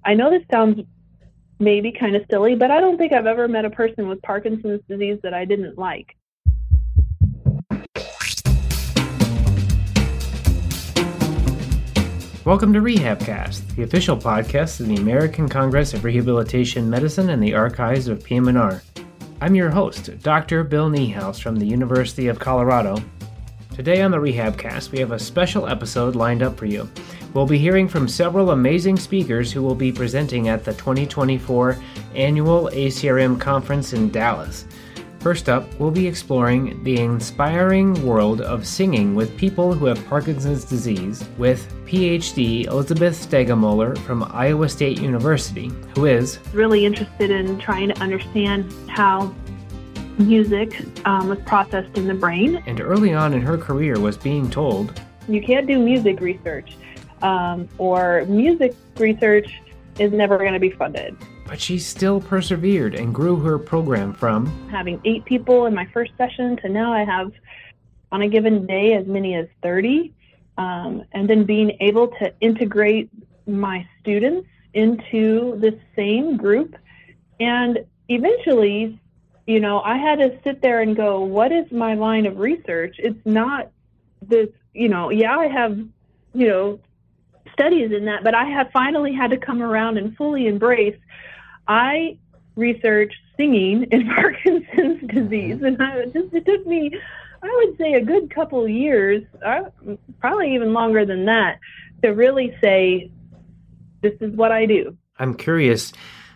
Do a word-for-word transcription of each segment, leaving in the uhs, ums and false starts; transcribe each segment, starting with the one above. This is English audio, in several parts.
I know this sounds maybe kind of silly, but I don't think I've ever met a person with Parkinson's disease that I didn't like. Welcome to RehabCast, the official podcast of the American Congress of Rehabilitation Medicine and the Archives of P M N R. I'm your host, Doctor Bill Niehaus from the University of Colorado. Today on the RehabCast, we have a special episode lined up for you. We'll be hearing from several amazing speakers who will be presenting at the twenty twenty-four Annual A C R M Conference in Dallas. First up, we'll be exploring the inspiring world of singing with people who have Parkinson's disease with P H D Elizabeth Stegemoeller from Iowa State University, who is really interested in trying to understand how music um, was processed in the brain. And early on in her career was being told, you can't do music research, um, or music research is never going to be funded. But she still persevered and grew her program from having eight people in my first session to now I have, on a given day, as many as thirty. Um, and then being able to integrate my students into this same group. And eventually, you know, I had to sit there and go, what is my line of research? It's not this, you know, yeah, I have, you know, studies in that, but I have finally had to come around and fully embrace I research singing in Parkinson's disease, and I, it just it took me, I would say, a good couple of years, uh, probably even longer than that, to really say, this is what I do. I'm curious,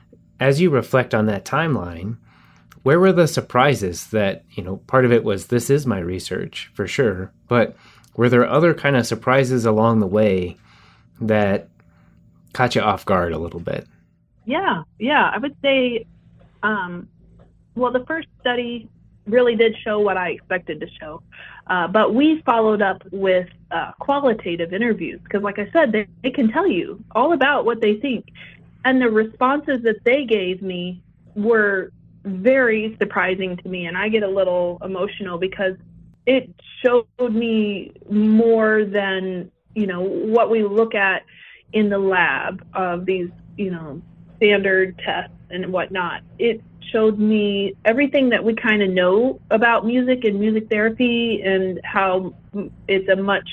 as you reflect on that timeline, where were the surprises that, you know, part of it was this is my research, for sure, but were there other kind of surprises along the way that caught you off guard a little bit? Yeah, yeah, I would say, um, well, the first study really did show what I expected to show, uh, but we followed up with uh, qualitative interviews because, like I said, they, they can tell you all about what they think, and the responses that they gave me were very surprising to me, and I get a little emotional because it showed me more than, you know, what we look at in the lab of these, you know, standard tests and whatnot. It showed me everything that we kind of know about music and music therapy and how it's a much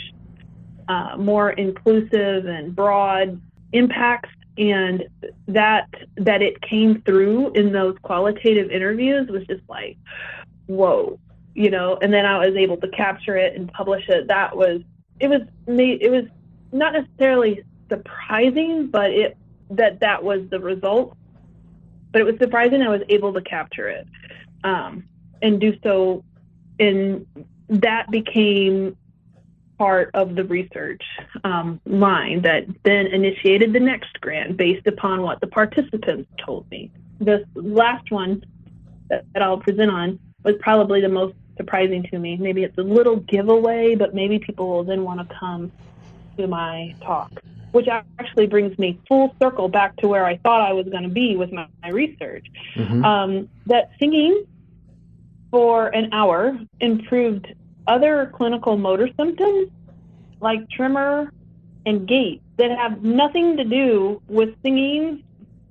uh, more inclusive and broad impacts, and that that it came through in those qualitative interviews was just like, whoa, you know, and then I was able to capture it and publish it. That was, it was, it was not necessarily surprising, but it, that that was the result, but it was surprising I was able to capture it um, and do so, and that became part of the research um, line that then initiated the next grant based upon what the participants told me. This last one that, that I'll present on was probably the most surprising to me. Maybe it's a little giveaway, but maybe people will then want to come to my talk, which actually brings me full circle back to where I thought I was going to be with my, my research. Mm-hmm. Um, that singing for an hour improved other clinical motor symptoms like tremor and gait that have nothing to do with singing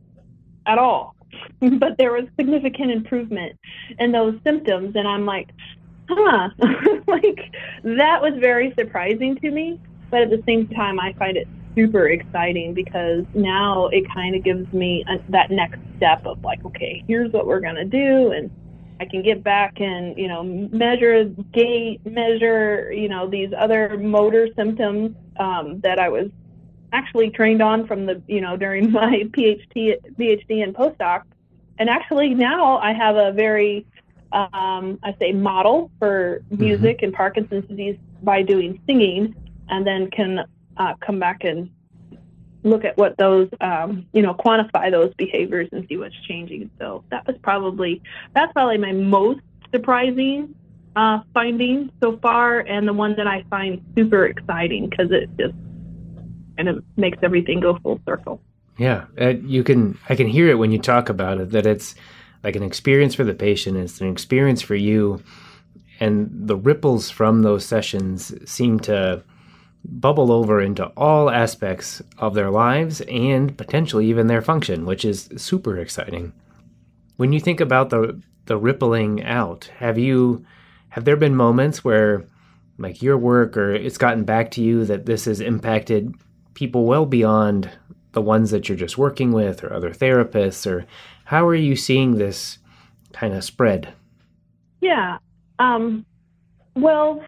at all. But there was significant improvement in those symptoms. And I'm like, huh, like that was very surprising to me. But at the same time, I find it super exciting because now it kind of gives me a, that next step of like, okay, here's what we're going to do. And I can get back and, you know, measure gait, measure, you know, these other motor symptoms um, that I was actually trained on from the, you know, during my PhD, PhD and postdoc. And actually now I have a very, um, I say model for music mm-hmm. and Parkinson's disease by doing singing, and then can uh, come back and look at what those, um, you know, quantify those behaviors and see what's changing. So that was probably, that's probably my most surprising uh, finding so far, and the one that I find super exciting because it just kind of makes everything go full circle. Yeah, uh, you can, I can hear it when you talk about it, that it's like an experience for the patient, it's an experience for you, and the ripples from those sessions seem to bubble over into all aspects of their lives and potentially even their function, which is super exciting. When you think about the the rippling out, have you have there been moments where like your work or it's gotten back to you that this has impacted people well beyond the ones that you're just working with or other therapists, or how are you seeing this kind of spread? Yeah. Um, well,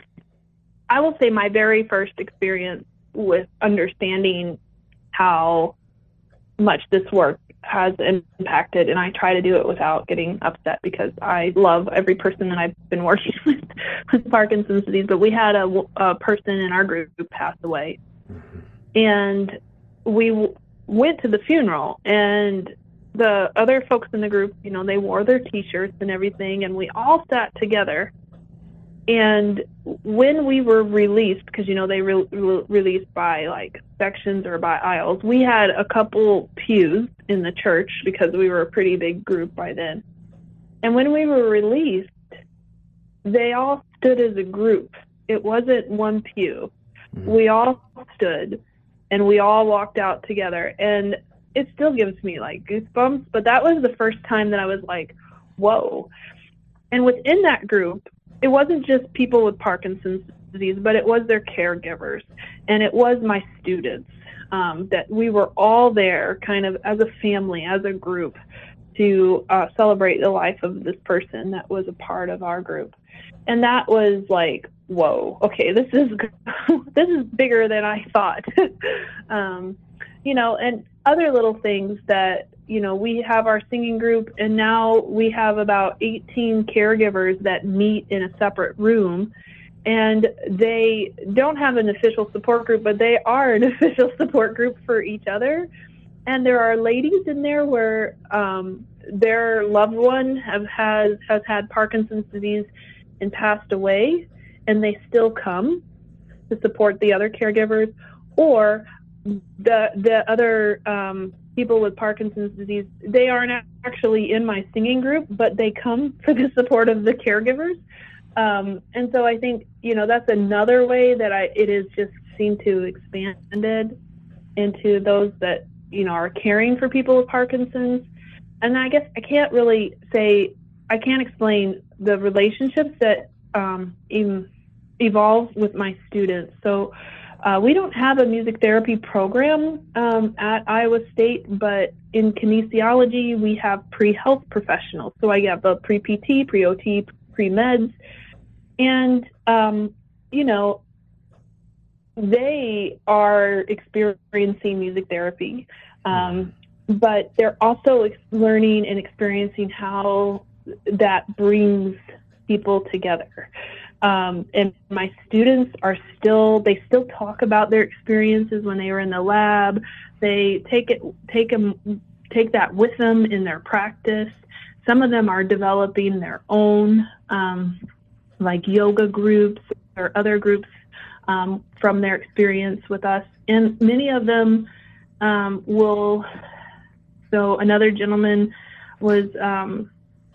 I will say my very first experience with understanding how much this work has impacted, and I try to do it without getting upset because I love every person that I've been working with with Parkinson's disease, but we had a, a person in our group who passed away. Mm-hmm. And we w- went to the funeral, and the other folks in the group, you know, they wore their T-shirts and everything, and we all sat together. And when we were released, because, you know, they re- re- released by, like, sections or by aisles, we had a couple pews in the church because we were a pretty big group by then. And when we were released, they all stood as a group. It wasn't one pew. Mm-hmm. We all stood, and we all walked out together. And it still gives me, like, goosebumps, but that was the first time that I was like, whoa. And within that group, it wasn't just people with Parkinson's disease, but it was their caregivers, and it was my students, um, that we were all there kind of as a family, as a group, to uh, celebrate the life of this person that was a part of our group. And that was like, whoa, okay, this is this is bigger than I thought. um, you know, and other little things that, you know, we have our singing group, and now we have about eighteen caregivers that meet in a separate room, and they don't have an official support group, but they are an official support group for each other. And there are ladies in there where um, their loved one have has has had Parkinson's disease and passed away, and they still come to support the other caregivers, or the the other um, people with Parkinson's disease, they aren't actually in my singing group, but they come for the support of the caregivers. Um, and so I think, you know, that's another way that I it is just seemed to expanded into those that, you know, are caring for people with Parkinson's. And I guess I can't really say, I can't explain the relationships that um, em- evolve with my students. So Uh, we don't have a music therapy program um, at Iowa State, but in kinesiology, we have pre-health professionals. So I have a pre-P T, pre-O T, pre-meds, and, um, you know, they are experiencing music therapy, um, but they're also ex- learning and experiencing how that brings people together. Um, and my students are still, they still talk about their experiences when they were in the lab. They take it, take them, take that with them in their practice. Some of them are developing their own, um, like yoga groups or other groups, um, from their experience with us. And many of them, um, will, so another gentleman was, um,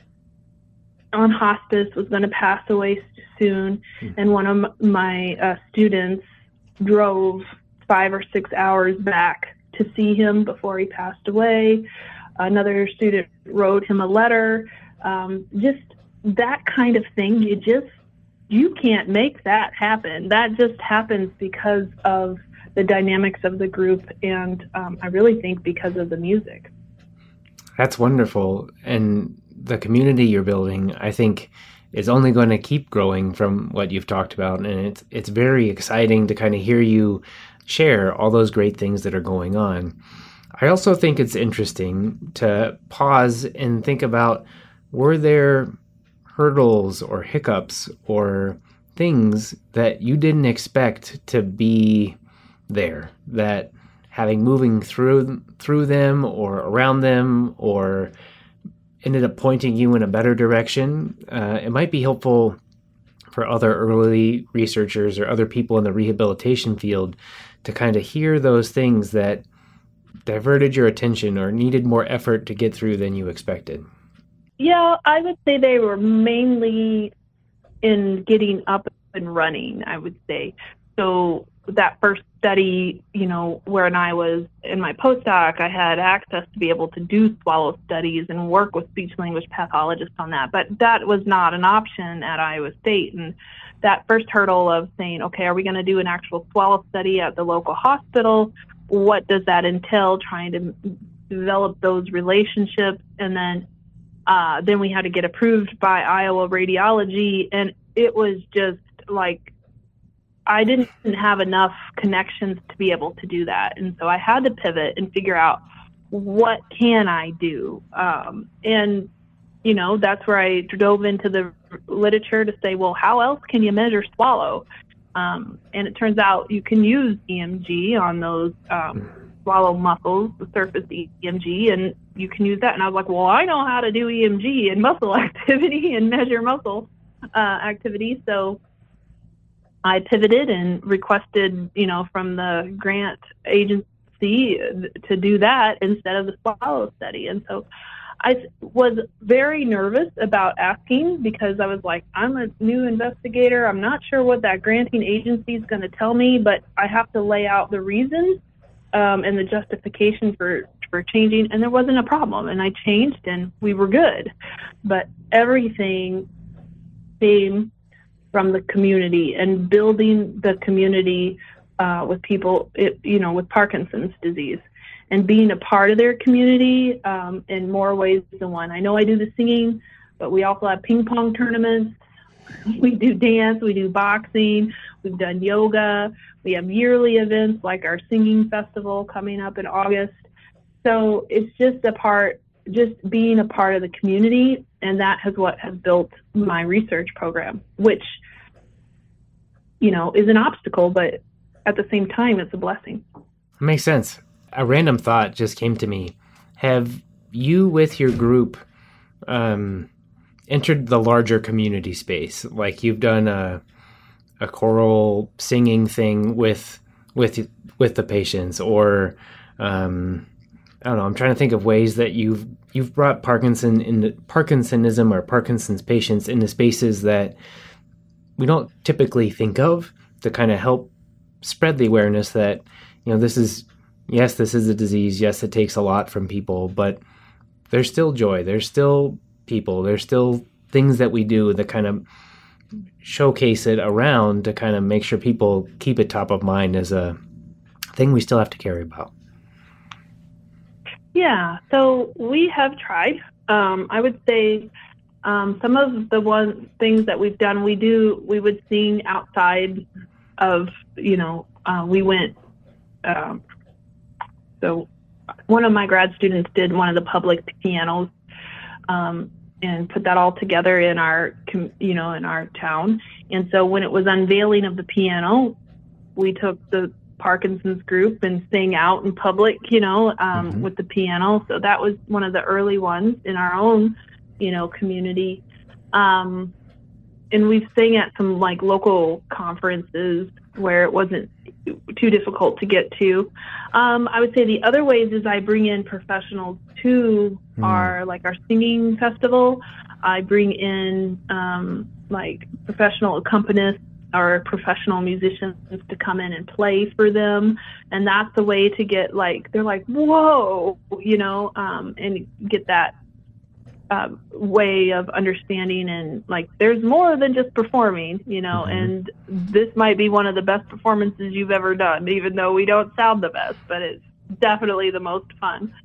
on hospice, was going to pass away soon, and one of my uh, students drove five or six hours back to see him before he passed away. Another student wrote him a letter. Um, just that kind of thing, you just, you can't make that happen. That just happens because of the dynamics of the group, and um, I really think because of the music. That's wonderful. And the community you're building, I think, is only going to keep growing from what you've talked about. And it's it's very exciting to kind of hear you share all those great things that are going on. I also think it's interesting to pause and think about, were there hurdles or hiccups or things that you didn't expect to be there, that having moving through through them or around them or ended up pointing you in a better direction? Uh, it might be helpful for other early researchers or other people in the rehabilitation field to kind of hear those things that diverted your attention or needed more effort to get through than you expected. Yeah, I would say they were mainly in getting up and running, I would say. So that first study, you know, when I was in my postdoc, I had access to be able to do swallow studies and work with speech language pathologists on that. But that was not an option at Iowa State. And that first hurdle of saying, okay, are we going to do an actual swallow study at the local hospital? What does that entail? Trying to develop those relationships. And then, uh, then we had to get approved by Iowa Radiology. And it was just like, I didn't have enough connections to be able to do that. And so I had to pivot and figure out, what can I do? Um, and, you know, that's where I dove into the literature to say, well, how else can you measure swallow? Um, and it turns out you can use E M G on those um, swallow muscles, the surface E M G, and you can use that. And I was like, well, I know how to do E M G and muscle activity and measure muscle uh, activity. So I pivoted and requested, you know, from the grant agency to do that instead of the swallow study. And so I was very nervous about asking, because I was like, I'm a new investigator. I'm not sure what that granting agency is going to tell me, but I have to lay out the reasons um, and the justification for, for changing. And there wasn't a problem. And I changed and we were good. But everything came from the community and building the community uh, with people, it, you know, with Parkinson's disease, and being a part of their community um, in more ways than one. I know I do the singing, but we also have ping pong tournaments. We do dance, we do boxing, we've done yoga. We have yearly events like our singing festival coming up in August. So it's just a part, just being a part of the community. And that is what has built my research program, which, you know, is an obstacle, but at the same time, it's a blessing. Makes sense. A random thought just came to me. Have you, with your group, um, entered the larger community space? Like you've done a a choral singing thing with with with the patients, or um, I don't know. I'm trying to think of ways that you've you've brought Parkinson into Parkinsonism or Parkinson's patients into spaces that we don't typically think of, to kind of help spread the awareness that, you know, this is, yes, this is a disease. Yes, it takes a lot from people, but there's still joy. There's still people. There's still things that we do that kind of showcase it around to kind of make sure people keep it top of mind as a thing we still have to care about. Yeah, so we have tried. Um, I would say um, some of the one things that we've done, we do, we would sing outside of, you know, uh, we went, um, so one of my grad students did one of the public pianos um, and put that all together in our, you know, in our town. And so when it was unveiling of the piano, we took the Parkinson's group and sang out in public, you know, um, mm-hmm. with the piano. So that was one of the early ones in our own, you know, community. Um, and we've sang at some like local conferences where it wasn't too difficult to get to. Um, I would say the other ways is I bring in professionals to mm. our, like our singing festival. I bring in um, like professional accompanists or professional musicians to come in and play for them. And that's a way to get like, they're like, whoa, you know, um, and get that uh, way of understanding. And like, there's more than just performing, you know, mm-hmm. and this might be one of the best performances you've ever done, even though we don't sound the best, but it's definitely the most fun.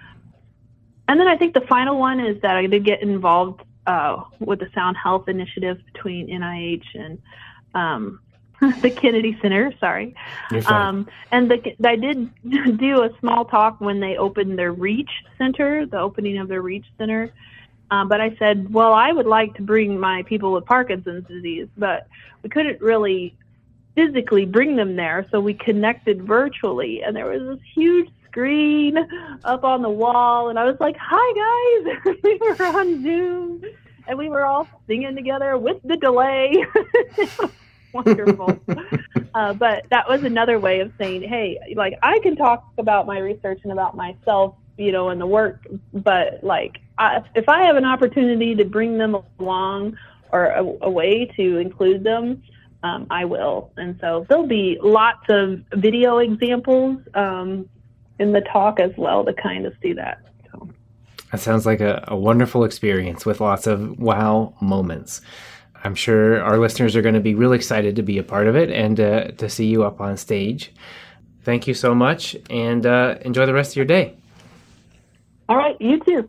And then I think the final one is that I did get involved uh, with the Sound Health Initiative between N I H and um, the Kennedy Center, sorry. Um, and the, I did do a small talk when they opened their REACH Center, the opening of their REACH Center. Um, but I said, well, I would like to bring my people with Parkinson's disease, but we couldn't really physically bring them there. So we connected virtually, and there was this huge screen up on the wall. And I was like, hi, guys. We were on Zoom, and we were all singing together with the delay. Wonderful. uh, but that was another way of saying, hey, like I can talk about my research and about myself, you know, and the work, but like I, if I have an opportunity to bring them along or a, a way to include them, um, I will. And so there'll be lots of video examples um, in the talk as well to kind of see that. So. That sounds like a, a wonderful experience with lots of wow moments. I'm sure our listeners are going to be really excited to be a part of it and uh, to see you up on stage. Thank you so much, and uh, enjoy the rest of your day. All right, you too.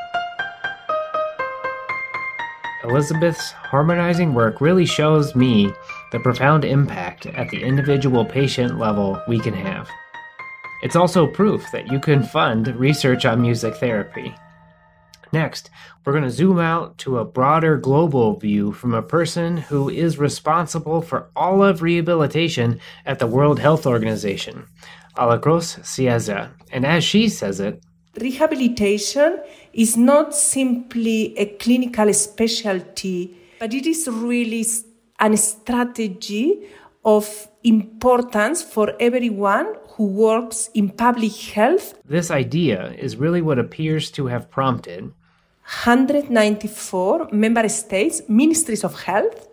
Elizabeth's harmonizing work really shows me the profound impact at the individual patient level we can have. It's also proof that you can fund research on music therapy. Next, we're going to zoom out to a broader global view from a person who is responsible for all of rehabilitation at the World Health Organization, Alacros Cieza. And as she says it, rehabilitation is not simply a clinical specialty, but it is really a strategy of importance for everyone who works in public health. This idea is really what appears to have prompted one hundred ninety-four member states, ministries of health,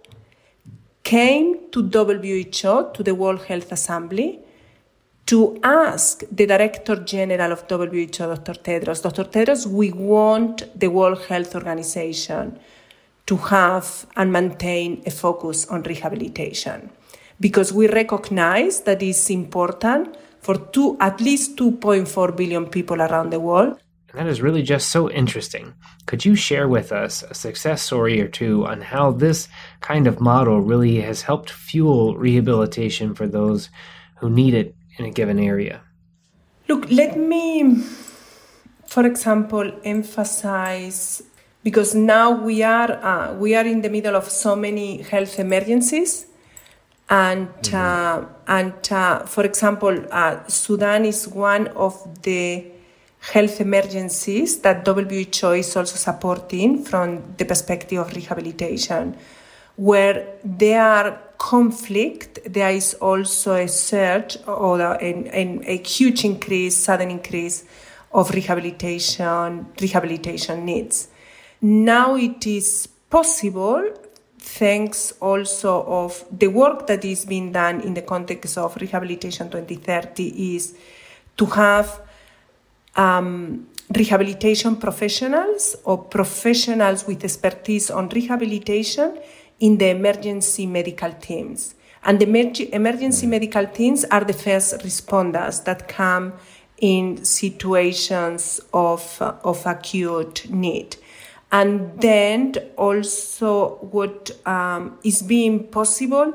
came to W H O, to the World Health Assembly, to ask the Director General of W H O, Doctor Tedros, Doctor Tedros, we want the World Health Organization to have and maintain a focus on rehabilitation, because we recognize that it's important for two, at least two point four billion people around the world. That is really just so interesting. Could you share with us a success story or two on how this kind of model really has helped fuel rehabilitation for those who need it in a given area? Look, let me, for example, emphasize, because now we are uh, we are in the middle of so many health emergencies, and mm-hmm. uh, and uh, for example, uh, Sudan is one of the health emergencies that W H O is also supporting from the perspective of rehabilitation. Where there are conflict, there is also a surge or a, a, a huge increase, sudden increase of rehabilitation, rehabilitation needs. Now it is possible, thanks also of the work that is being done in the context of Rehabilitation twenty thirty, is to have um, rehabilitation professionals or professionals with expertise on rehabilitation in the emergency medical teams. And the emerg- emergency medical teams are the first responders that come in situations of, uh, of acute need. And then also what um, is being possible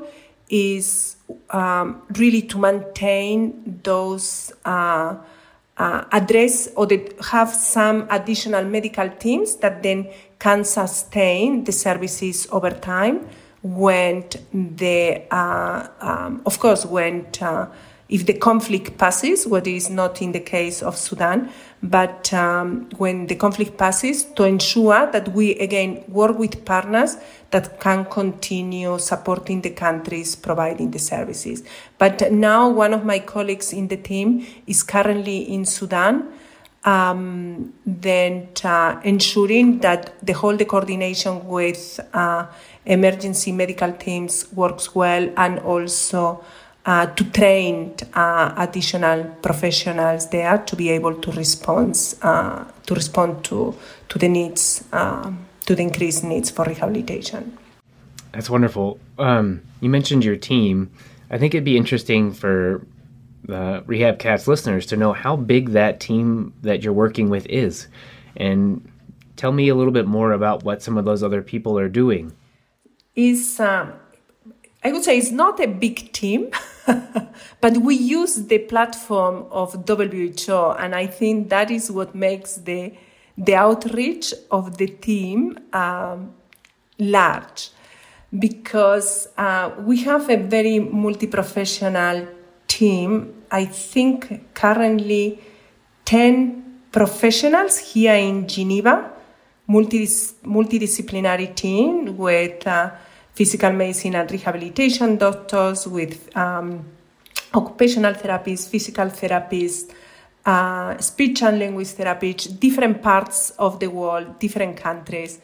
is um, really to maintain those, uh, uh, address or they have some additional medical teams that then can sustain the services over time when the, uh, um, of course, when uh, if the conflict passes, what is not in the case of Sudan, but um, when the conflict passes, to ensure that we again work with partners that can continue supporting the countries providing the services. But now one of my colleagues in the team is currently in Sudan, um, then uh, ensuring that the whole the coordination with uh, emergency medical teams works well, and also Uh, to train uh, additional professionals there to be able to respond uh, to respond to to the needs uh, to the increased needs for rehabilitation. That's wonderful. Um, you mentioned your team. I think it'd be interesting for the RehabCast listeners to know how big that team that you're working with is, and tell me a little bit more about what some of those other people are doing. Is um, I would say it's not a big team, but we use the platform of W H O, and I think that is what makes the the outreach of the team um, large, because uh, we have a very multi-professional team. I think currently ten professionals here in Geneva, multi multidisciplinary team with uh, physical medicine and rehabilitation doctors, with um, occupational therapists, physical therapists, uh, speech and language therapists, different parts of the world, different countries.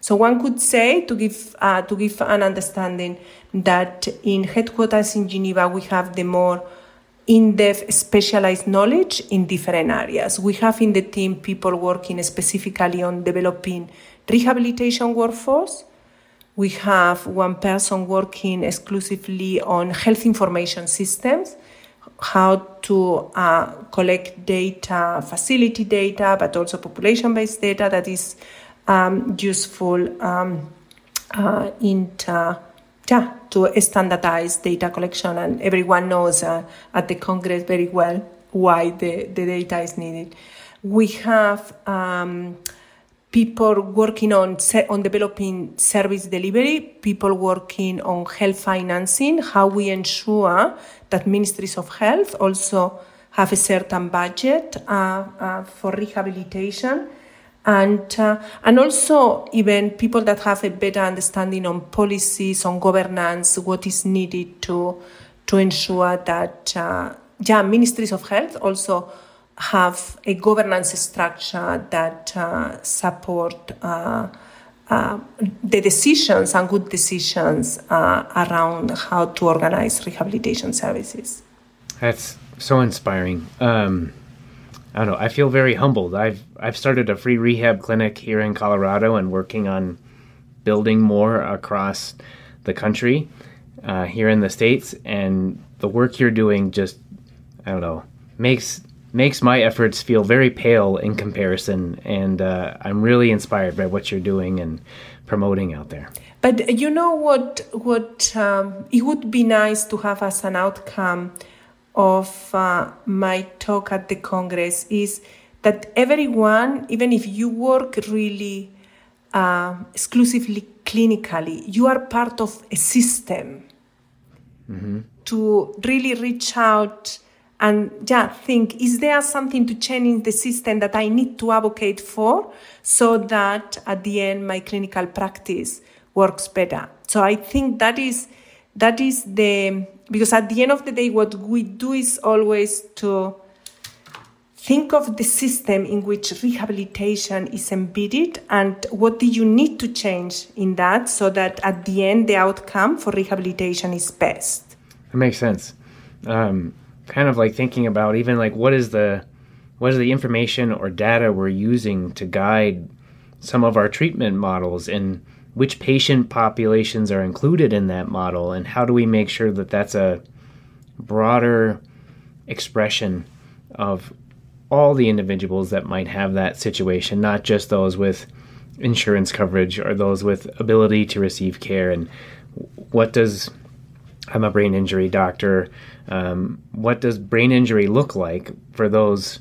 So one could say, to give uh, to give an understanding, that in headquarters in Geneva, we have the more in-depth specialized knowledge in different areas. We have in the team people working specifically on developing rehabilitation workforce. We have one person working exclusively on health information systems, how to uh, collect data, facility data, but also population-based data that is um, useful um, uh, in uh, yeah, to standardize data collection. And everyone knows uh, at the Congress very well why the, the data is needed. We have um, people working on on developing service delivery, people working on health financing, how we ensure that ministries of health also have a certain budget uh, uh, for rehabilitation, and uh, and also even people that have a better understanding on policies, on governance, what is needed to to ensure that uh, yeah, ministries of health also have a governance structure that uh, support uh, uh, the decisions and good decisions uh, around how to organize rehabilitation services. That's so inspiring. Um, I don't know. I feel very humbled. I've I've started a free rehab clinic here in Colorado and working on building more across the country uh, here in the States. And the work you're doing just, I don't know, makes makes my efforts feel very pale in comparison. And uh, I'm really inspired by what you're doing and promoting out there. But you know what? What um, it would be nice to have as an outcome of uh, my talk at the Congress is that everyone, even if you work really uh, exclusively clinically, you are part of a system mm-hmm. to really reach out and yeah, think, is there something to change in the system that I need to advocate for so that at the end my clinical practice works better? So I think that is that is the, because at the end of the day, what we do is always to think of the system in which rehabilitation is embedded and what do you need to change in that so that at the end the outcome for rehabilitation is best. That makes sense. Um, kind of like thinking about even like what is the what is the information or data we're using to guide some of our treatment models, and which patient populations are included in that model, and how do we make sure that that's a broader expression of all the individuals that might have that situation, not just those with insurance coverage or those with ability to receive care. And what does, I'm a brain injury doctor, um, what does brain injury look like for those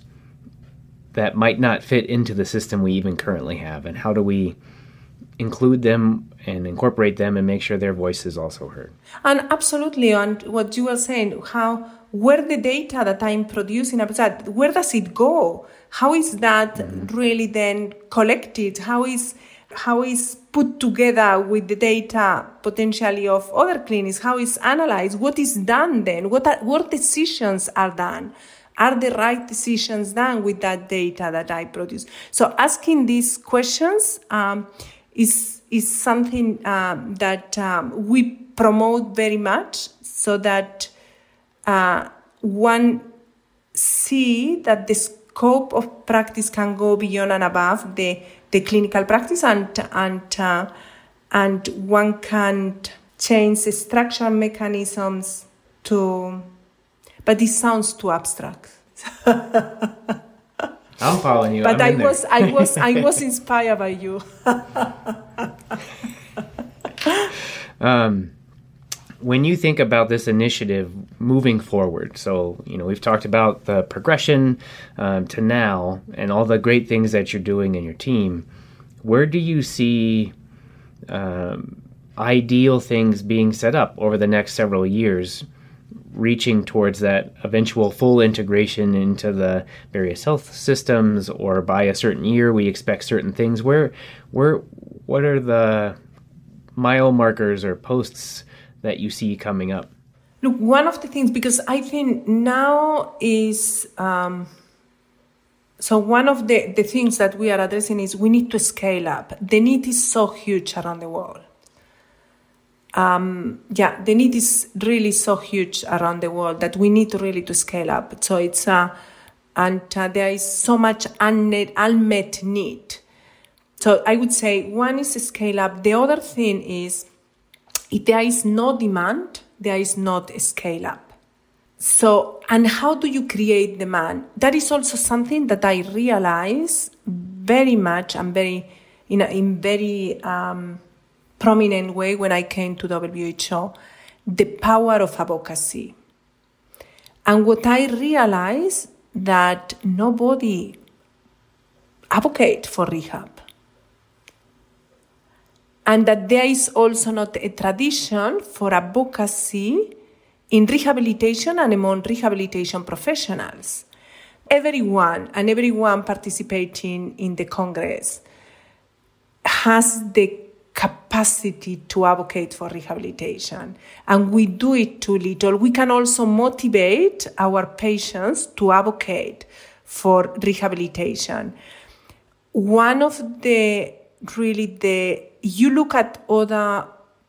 that might not fit into the system we even currently have, and how do we include them and incorporate them and make sure their voice is also heard? And absolutely, and what you were saying, how where the data that I'm producing, where does it go? How is that mm-hmm. really then collected? How is how is put together with the data potentially of other clinics? How is analyzed? What is done then? What are, what decisions are done? Are the right decisions done with that data that I produce? So asking these questions um, is is something um, that um, we promote very much, so that uh, one see that the scope of practice can go beyond and above the, the clinical practice, and and uh, and one can change the structural mechanisms to. But this sounds too abstract. I'm following you. But I'm I was, I was, I was inspired by you. um, when you think about this initiative moving forward, so you know we've talked about the progression um, to now and all the great things that you're doing in your team. Where do you see um, ideal things being set up over the next several years, reaching towards that eventual full integration into the various health systems, or by a certain year we expect certain things? Where, where, what are the mile markers or posts that you see coming up? Look, one of the things, because I think now is um, so one of the, the things that we are addressing is we need to scale up. The need is so huge around the world. Um, yeah, the need is really so huge around the world that we need to really to scale up. So it's uh, and uh, there is so much unmet, unmet need. So I would say one is scale up. The other thing is if there is no demand, there is not a scale up. So, and how do you create demand? That is also something that I realize very much and very, in a in very um, prominent way when I came to W H O, the power of advocacy. And what I realized that nobody advocate for rehab. And that there is also not a tradition for advocacy in rehabilitation and among rehabilitation professionals. Everyone and everyone participating in the Congress has the capacity to advocate for rehabilitation, and we do it too little. We can also motivate our patients to advocate for rehabilitation. One of the really the you look at other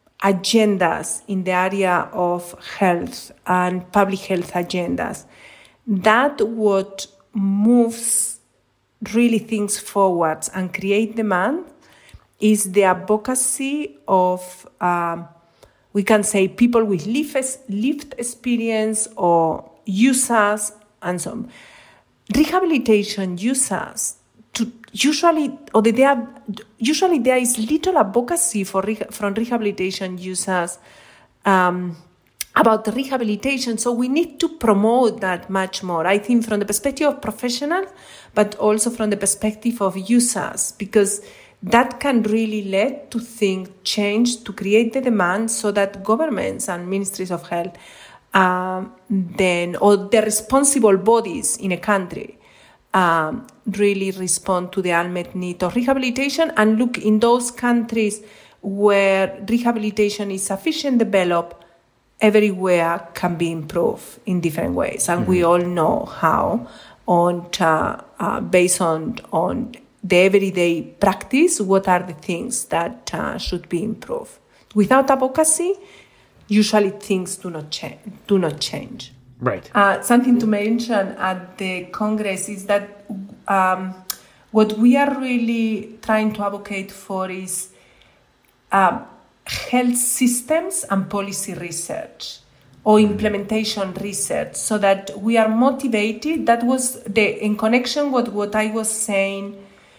agendas in the area of health and public health agendas, that what moves really things forwards and create demand is the advocacy of, um, we can say, people with lived experience or users and so on. Rehabilitation users, to usually, or the, there, usually there is little advocacy for from rehabilitation users um, about rehabilitation. So we need to promote that much more, I think, from the perspective of professionals, but also from the perspective of users, because that can really lead to things change, to create the demand so that governments and ministries of health um, then, or the responsible bodies in a country um, really respond to the unmet need of rehabilitation and look in those countries where rehabilitation is sufficient developed, everywhere can be improved in different ways. And mm-hmm. we all know how on uh, uh, based on on the everyday practice, what are the things that uh, should be improved. Without advocacy, usually things do not change. Do not change. Right. Uh, something to mention at the Congress is that um, what we are really trying to advocate for is uh, health systems and policy research or implementation research, so that we are motivated. That was the in connection with what I was saying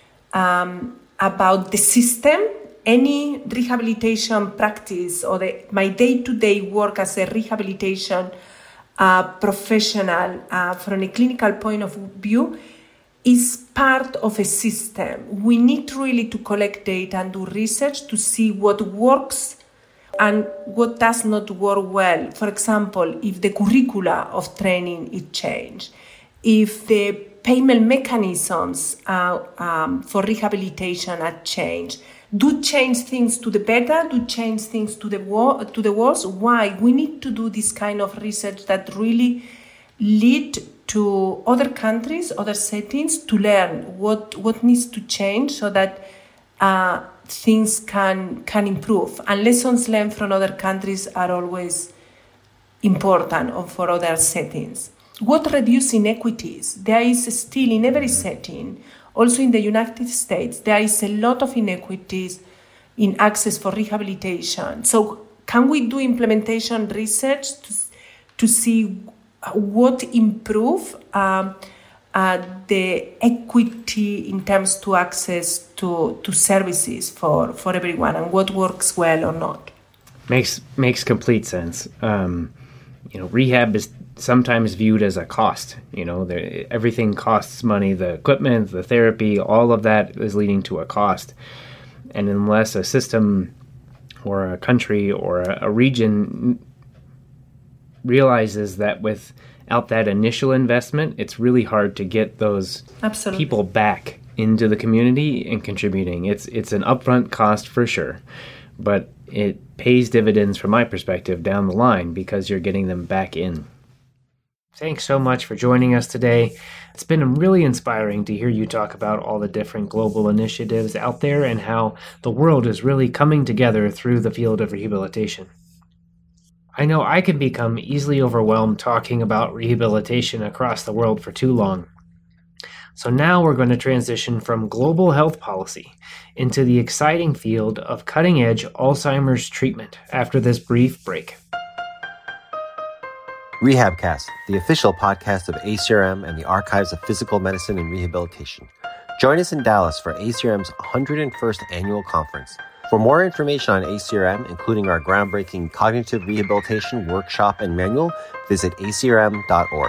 Um, about the system. Any rehabilitation practice or the, my day-to-day work as a rehabilitation uh, professional uh, from a clinical point of view is part of a system. We need really to collect data and do research to see what works and what does not work well. For example, if the curricula of training is changed, if the payment mechanisms uh, um, for rehabilitation are changed. Do change things to the better? Do change things to the wo- to the worse? Why? We need to do this kind of research that really lead to other countries, other settings, to learn what, what needs to change so that uh, things can can improve. And lessons learned from other countries are always important or for other settings. What reduces inequities? There is still in every setting, also in the United States, there is a lot of inequities in access for rehabilitation. So can we do implementation research to, to see what improve um, uh, the equity in terms to access to, to services for, for everyone and what works well or not? Makes makes complete sense. Um, you know, rehab is sometimes viewed as a cost. You know, there, everything costs money, the equipment, the therapy, all of that is leading to a cost. And unless a system or a country or a, a region realizes that without that initial investment, it's really hard to get those Absolutely. people back into the community and contributing. It's it's an upfront cost for sure, but it pays dividends from my perspective down the line because you're getting them back in. Thanks so much for joining us today. It's been really inspiring to hear you talk about all the different global initiatives out there and how the world is really coming together through the field of rehabilitation. I know I can become easily overwhelmed talking about rehabilitation across the world for too long. So now we're going to transition from global health policy into the exciting field of cutting-edge Alzheimer's treatment after this brief break. RehabCast, the official podcast of A C R M and the Archives of Physical Medicine and Rehabilitation. Join us in Dallas for A C R M's one hundred first Annual Conference. For more information on A C R M, including our groundbreaking cognitive rehabilitation workshop and manual, visit A C R M dot org.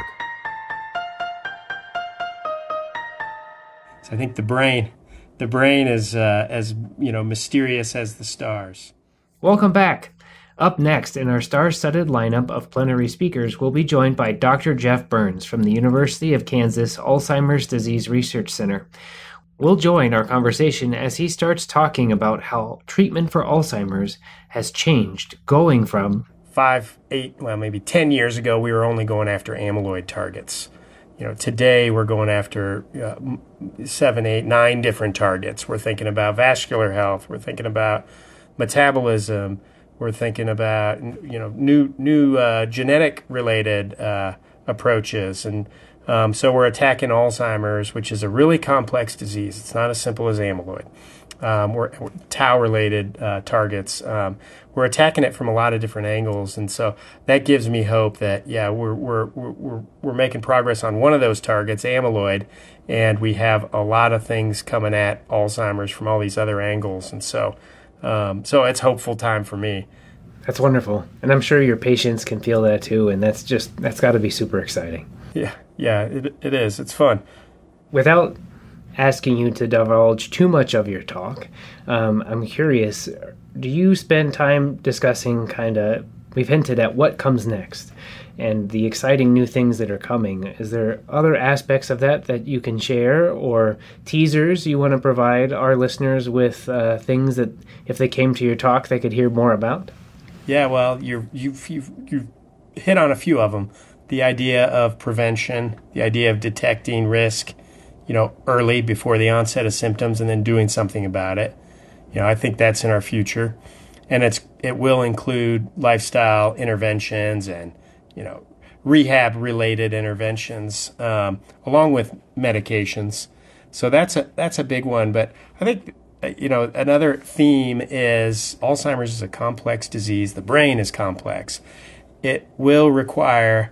So I think the brain, the brain is uh, as you know mysterious as the stars. Welcome back. Up next in our star-studded lineup of plenary speakers, we'll be joined by Doctor Jeff Burns from the University of Kansas Alzheimer's Disease Research Center. We'll join our conversation as he starts talking about how treatment for Alzheimer's has changed, going from five, eight, well, maybe ten years ago, we were only going after amyloid targets. You know, today we're going after uh, seven, eight, nine different targets. We're thinking about vascular health. We're thinking about metabolism. We're thinking about, you know, new new uh, genetic related uh, approaches. And um, so we're attacking Alzheimer's, which is a really complex disease. It's not as simple as amyloid. Um, we're, we're tau related uh, targets. Um, we're attacking it from a lot of different angles. And so that gives me hope that, yeah, we're, we're, we're, we're making progress on one of those targets, amyloid, and we have a lot of things coming at Alzheimer's from all these other angles. And so Um, so it's hopeful time for me. That's wonderful. And I'm sure your patients can feel that too. And that's just, that's got to be super exciting. Yeah, yeah, it, it is. It's fun. Without asking you to divulge too much of your talk, um, I'm curious, do you spend time discussing kind of, we've hinted at what comes next and the exciting new things that are coming. Is there other aspects of that that you can share or teasers you want to provide our listeners with uh, things that if they came to your talk, they could hear more about? Yeah, well, you're, you've, you've, you've hit on a few of them. The idea of prevention, the idea of detecting risk, you know, early before the onset of symptoms and then doing something about it. You know, I think that's in our future. And it's it will include lifestyle interventions and, you know, rehab-related interventions, um, along with medications. So that's a that's a big one. But I think, you know, another theme is Alzheimer's is a complex disease. The brain is complex. It will require,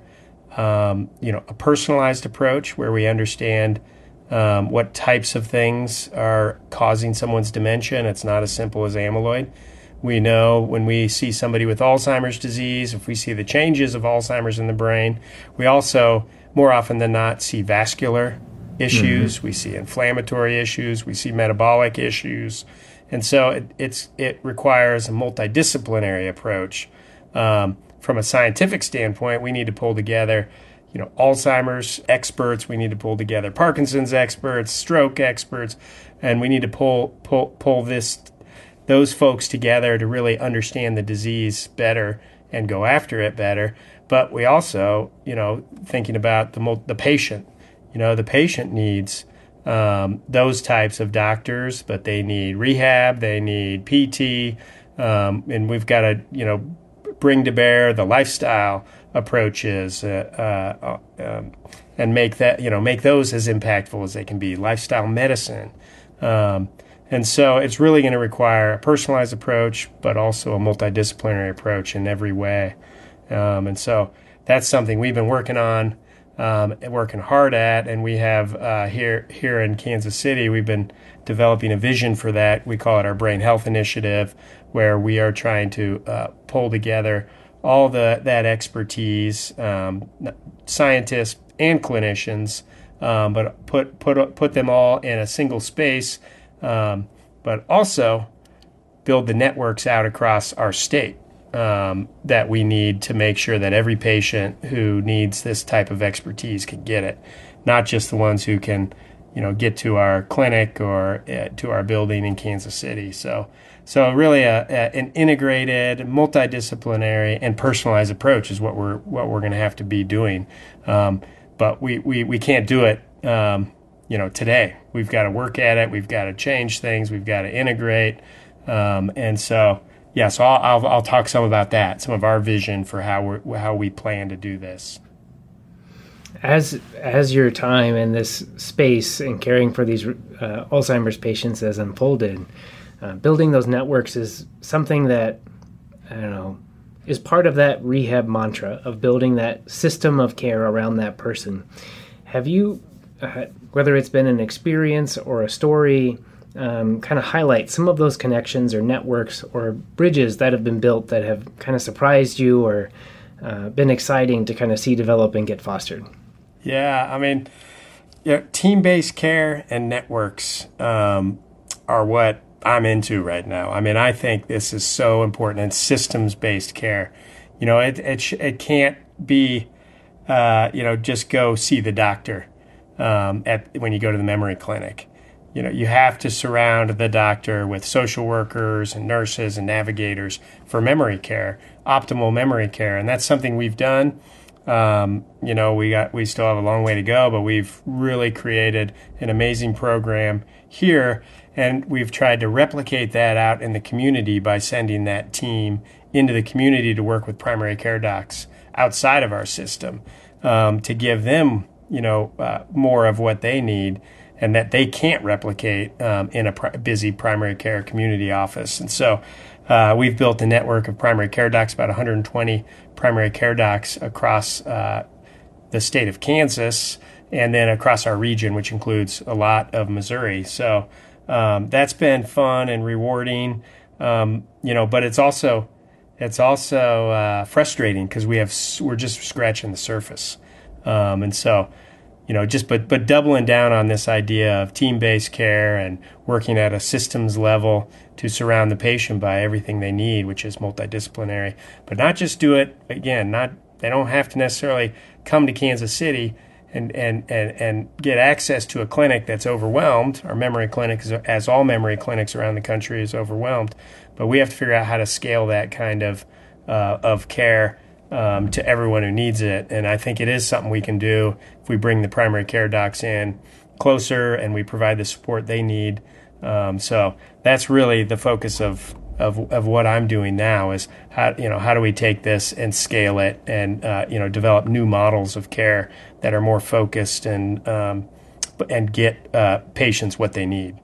um, you know, a personalized approach where we understand um, what types of things are causing someone's dementia. And it's not as simple as amyloid. We know when we see somebody with Alzheimer's disease, if we see the changes of Alzheimer's in the brain, we also, more often than not, see vascular issues, mm-hmm. we see inflammatory issues, we see metabolic issues. And so it, it's it requires a multidisciplinary approach. Um, from a scientific standpoint, we need to pull together, you know, Alzheimer's experts, we need to pull together Parkinson's experts, stroke experts, and we need to pull pull pull this those folks together to really understand the disease better and go after it better. But we also, you know, thinking about the the patient, you know, the patient needs um, those types of doctors, but they need rehab, they need P T, um, and we've got to, you know, bring to bear the lifestyle approaches uh, uh, um, and make that, you know, make those as impactful as they can be. Lifestyle medicine. Um, And so it's really going to require a personalized approach, but also a multidisciplinary approach in every way. Um, and so that's something we've been working on, um, and working hard at. And we have uh, here here in Kansas City, we've been developing a vision for that. We call it our Brain Health Initiative, where we are trying to uh, pull together all the that expertise, um, scientists and clinicians, um, but put put put them all in a single space. Um, but also build the networks out across our state um, that we need to make sure that every patient who needs this type of expertise can get it, not just the ones who can, you know, get to our clinic or uh, to our building in Kansas City. So, so really a, a, an integrated, multidisciplinary, and personalized approach is what we're what we're going to have to be doing. Um, but we, we, we can't do it, um, you know, today. We've got to work at it. We've got to change things. We've got to integrate. Um, and so, yeah, so I'll, I'll I'll talk some about that, some of our vision for how we how we plan to do this. As as your time in this space and caring for these uh, Alzheimer's patients has unfolded, uh, building those networks is something that, I don't know, is part of that rehab mantra of building that system of care around that person. Have you, uh, whether it's been an experience or a story, um, kind of highlight some of those connections or networks or bridges that have been built that have kind of surprised you or uh, been exciting to kind of see develop and get fostered? Yeah, I mean, you know, team-based care and networks um, are what I'm into right now. I mean, I think this is so important, and systems-based care. You know, it it, sh- it can't be, uh, you know, just go see the doctor um, at when you go to the memory clinic. You know, you have to surround the doctor with social workers and nurses and navigators for memory care, optimal memory care, and that's something we've done. Um, you know, we got we still have a long way to go, but we've really created an amazing program here, and we've tried to replicate that out in the community by sending that team into the community to work with primary care docs outside of our system um, to give them, you know, uh, more of what they need and that they can't replicate um, in a pr- busy primary care community office. And so uh, we've built a network of primary care docs, about one hundred twenty primary care docs across uh, the state of Kansas and then across our region, which includes a lot of Missouri. So um, that's been fun and rewarding, um, you know, but it's also it's also uh, frustrating because we have we're just scratching the surface, um, and so. You know, just but but doubling down on this idea of team-based care and working at a systems level to surround the patient by everything they need, which is multidisciplinary. But not just do it again. Not they don't have to necessarily come to Kansas City and and and, and get access to a clinic that's overwhelmed. Our memory clinic, is, as all memory clinics around the country, is overwhelmed. But we have to figure out how to scale that kind of uh, of care. Um, to everyone who needs it. And I think it is something we can do if we bring the primary care docs in closer and we provide the support they need. Um, so that's really the focus of, of of what I'm doing now is how you know how do we take this and scale it and uh, you know develop new models of care that are more focused and um, and get uh, patients what they need.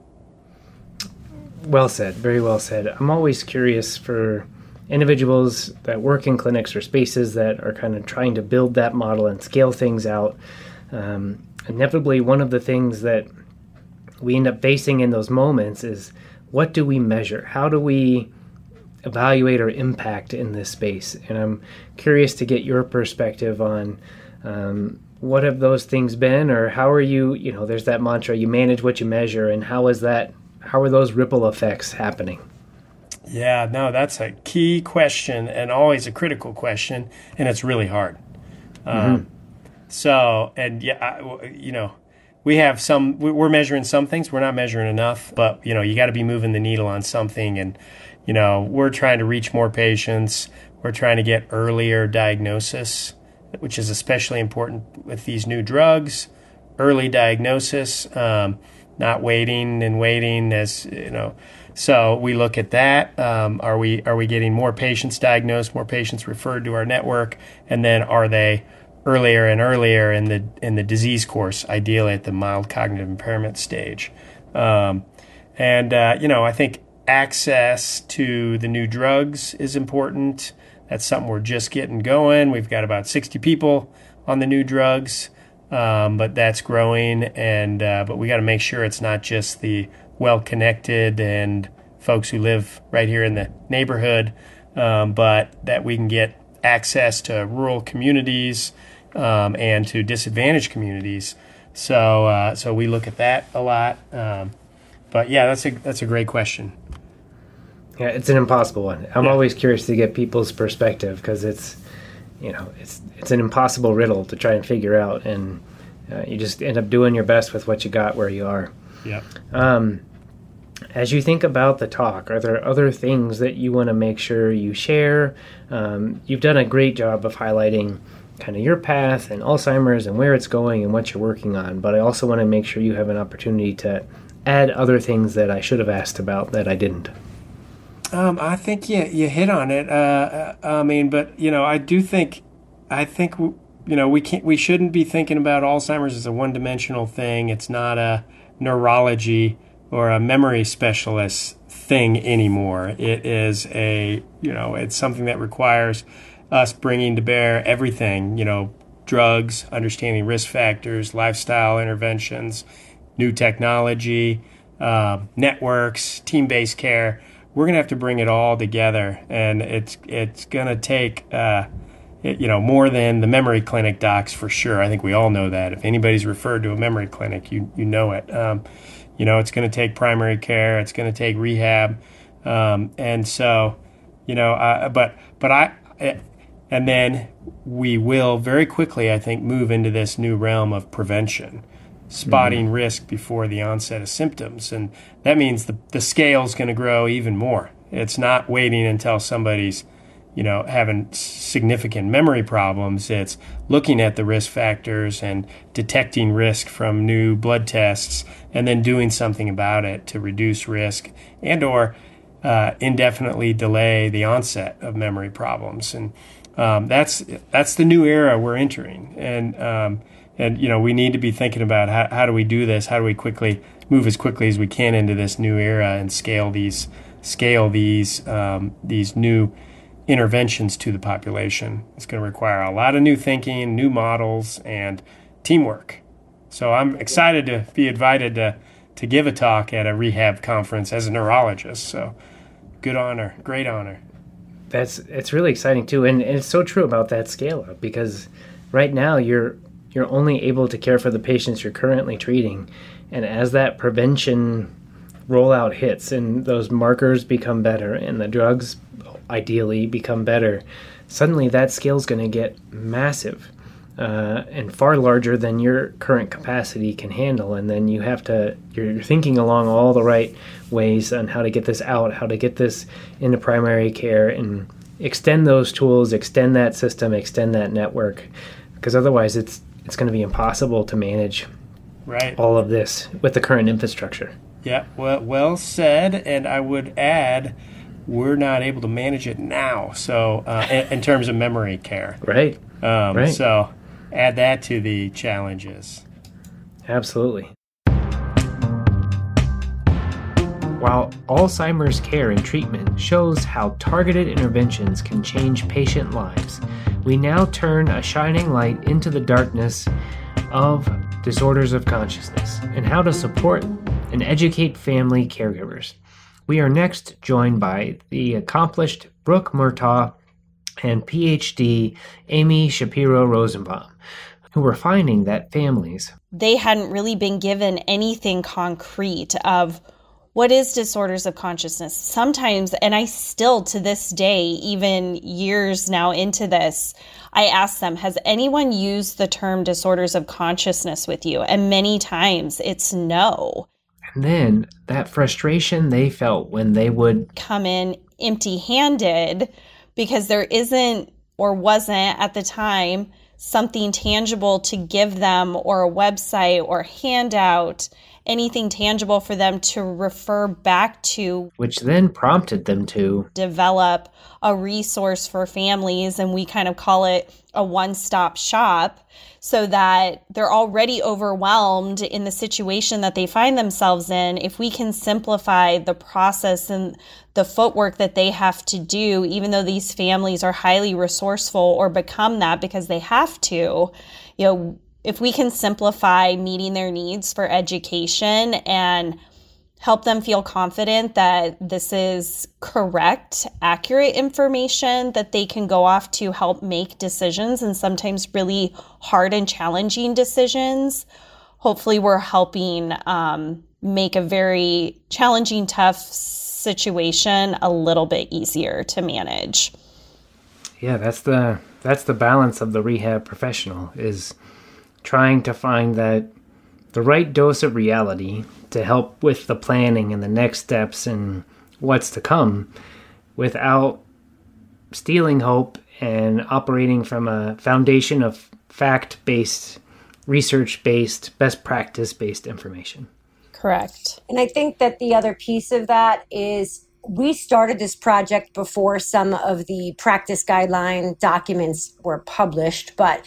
Well said. Very well said. I'm always curious for individuals that work in clinics or spaces that are kind of trying to build that model and scale things out. Um, inevitably, one of the things that we end up facing in those moments is, what do we measure? How do we evaluate or impact in this space? And I'm curious to get your perspective on um, what have those things been, or how are you, you know, there's that mantra, you manage what you measure, and how is that, how are those ripple effects happening? Yeah, no, that's a key question and always a critical question, and it's really hard. Mm-hmm. Um, so, and yeah, I, you know, we have some, we're measuring some things, we're not measuring enough, but, you know, you got to be moving the needle on something. And, you know, we're trying to reach more patients. We're trying to get earlier diagnosis, which is especially important with these new drugs, early diagnosis, um, not waiting and waiting as, you know, so we look at that. Um, are we are we getting more patients diagnosed, more patients referred to our network, and then are they earlier and earlier in the in the disease course, ideally at the mild cognitive impairment stage? Um, and uh, you know, I think access to the new drugs is important. That's something we're just getting going. We've got about sixty people on the new drugs, um, but that's growing. And uh, but we got to make sure it's not just the well-connected and folks who live right here in the neighborhood, um, but that we can get access to rural communities um, and to disadvantaged communities. So, uh, so we look at that a lot. Um, but yeah, that's a that's a great question. Yeah, it's an impossible one. I'm yeah. always curious to get people's perspective because it's, you know, it's it's an impossible riddle to try and figure out. And Uh, you just end up doing your best with what you got where you are. Yep. Um, as you think about the talk, are there other things that you want to make sure you share? Um, you've done a great job of highlighting kind of your path and Alzheimer's and where it's going and what you're working on, but I also want to make sure you have an opportunity to add other things that I should have asked about that I didn't. Um, I think you you hit on it. Uh, I mean, but you know, I do think, I think you know, we can't, we shouldn't be thinking about Alzheimer's as a one-dimensional thing. It's not a neurology or a memory specialist thing anymore. It is a, you know, it's something that requires us bringing to bear everything, you know, drugs, understanding risk factors, lifestyle interventions, new technology, uh, networks, team-based care. We're going to have to bring it all together, and it's it's going to take, uh, it, you know, more than the memory clinic docs for sure. I think we all know that. If anybody's referred to a memory clinic, you you know it. Um, you know, it's going to take primary care. It's going to take rehab, um, and so, you know, uh, but but I, and then we will very quickly, I think, move into this new realm of prevention. Spotting mm-hmm. risk before the onset of symptoms. And that means the, the scale's going to grow even more. It's not waiting until somebody's, you know, having significant memory problems. It's looking at the risk factors and detecting risk from new blood tests and then doing something about it to reduce risk and or uh, indefinitely delay the onset of memory problems. And um, that's that's the new era we're entering. And um And, you know, we need to be thinking about how, how do we do this? How do we quickly move as quickly as we can into this new era and scale these scale these um, these new interventions to the population? It's going to require a lot of new thinking, new models, and teamwork. So I'm excited to be invited to, to give a talk at a rehab conference as a neurologist. So good honor, great honor. That's it's really exciting, too. And, and it's so true about that scale up, because right now you're you're only able to care for the patients you're currently treating. And as that prevention rollout hits and those markers become better and the drugs ideally become better, suddenly that scale is going to get massive uh, and far larger than your current capacity can handle. And then you have to, you're thinking along all the right ways on how to get this out, how to get this into primary care and extend those tools, extend that system, extend that network, because otherwise it's it's going to be impossible to manage right. all of this with the current infrastructure. Yeah, well, well said. And I would add, we're not able to manage it now. So, uh, in, in terms of memory care, right, um, right. So, add that to the challenges. Absolutely. While Alzheimer's care and treatment shows how targeted interventions can change patient lives, we now turn a shining light into the darkness of disorders of consciousness and how to support and educate family caregivers. We are next joined by the accomplished Brooke Murtaugh and P H D Amy Shapiro Rosenbaum, who were finding that families, they hadn't really been given anything concrete of what is disorders of consciousness? Sometimes, and I still to this day, even years now into this, I ask them, has anyone used the term disorders of consciousness with you? And many times it's no. And then that frustration they felt when they would come in empty-handed because there isn't or wasn't at the time something tangible to give them, or a website or handout, anything tangible for them to refer back to, which then prompted them to develop a resource for families. And we kind of call it a one-stop shop, so that they're already overwhelmed in the situation that they find themselves in. If we can simplify the process and the footwork that they have to do, even though these families are highly resourceful or become that because they have to, you know, if we can simplify meeting their needs for education and help them feel confident that this is correct, accurate information that they can go off to help make decisions, and sometimes really hard and challenging decisions, hopefully we're helping um, make a very challenging, tough situation a little bit easier to manage. Yeah, that's the that's the balance of the rehab professional, is trying to find that the right dose of reality to help with the planning and the next steps and what's to come without stealing hope and operating from a foundation of fact-based, research-based, best practice-based information. Correct. And I think that the other piece of that is we started this project before some of the practice guideline documents were published, but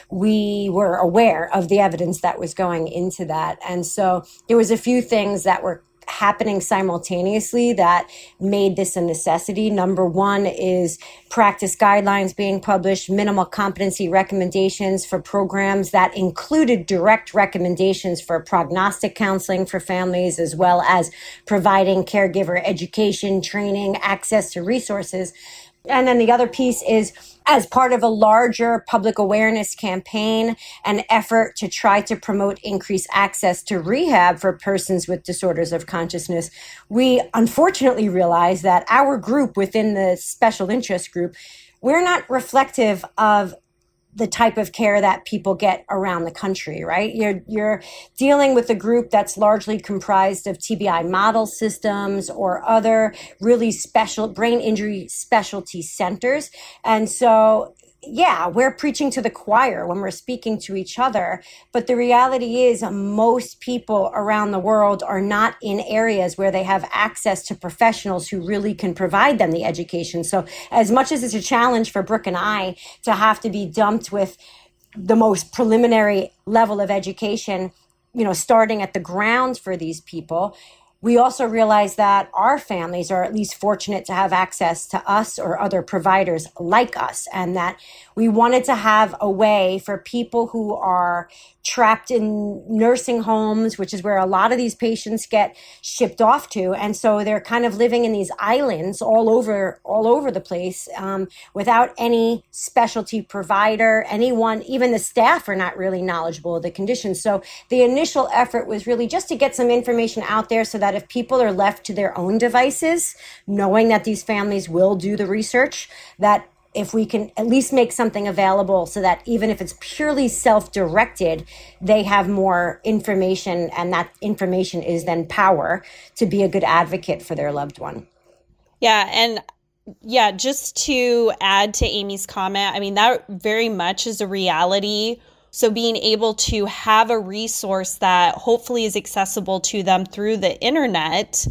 we were aware of the evidence that was going into that. And so there was a few things that were happening simultaneously that made this a necessity. Number one is practice guidelines being published, minimal competency recommendations for programs that included direct recommendations for prognostic counseling for families, as well as providing caregiver education, training, access to resources. And then the other piece is, as part of a larger public awareness campaign, an effort to try to promote increased access to rehab for persons with disorders of consciousness, we unfortunately realized that our group within the special interest group, we're not reflective of the type of care that people get around the country, right? You're you're dealing with a group that's largely comprised of T B I model systems or other really special brain injury specialty centers. And so, yeah, we're preaching to the choir when we're speaking to each other. But the reality is most people around the world are not in areas where they have access to professionals who really can provide them the education. So as much as it's a challenge for Brooke and I to have to be dumped with the most preliminary level of education, you know, starting at the ground for these people, we also realize that our families are at least fortunate to have access to us or other providers like us, and that we wanted to have a way for people who are trapped in nursing homes, which is where a lot of these patients get shipped off to. And so they're kind of living in these islands all over, all over the place, um, without any specialty provider, anyone, even the staff are not really knowledgeable of the conditions. So the initial effort was really just to get some information out there so that if people are left to their own devices, knowing that these families will do the research, that if we can at least make something available so that even if it's purely self-directed, they have more information, and that information is then power to be a good advocate for their loved one. Yeah. And yeah, just to add to Amy's comment, I mean, that very much is a reality. So being able to have a resource that hopefully is accessible to them through the internet,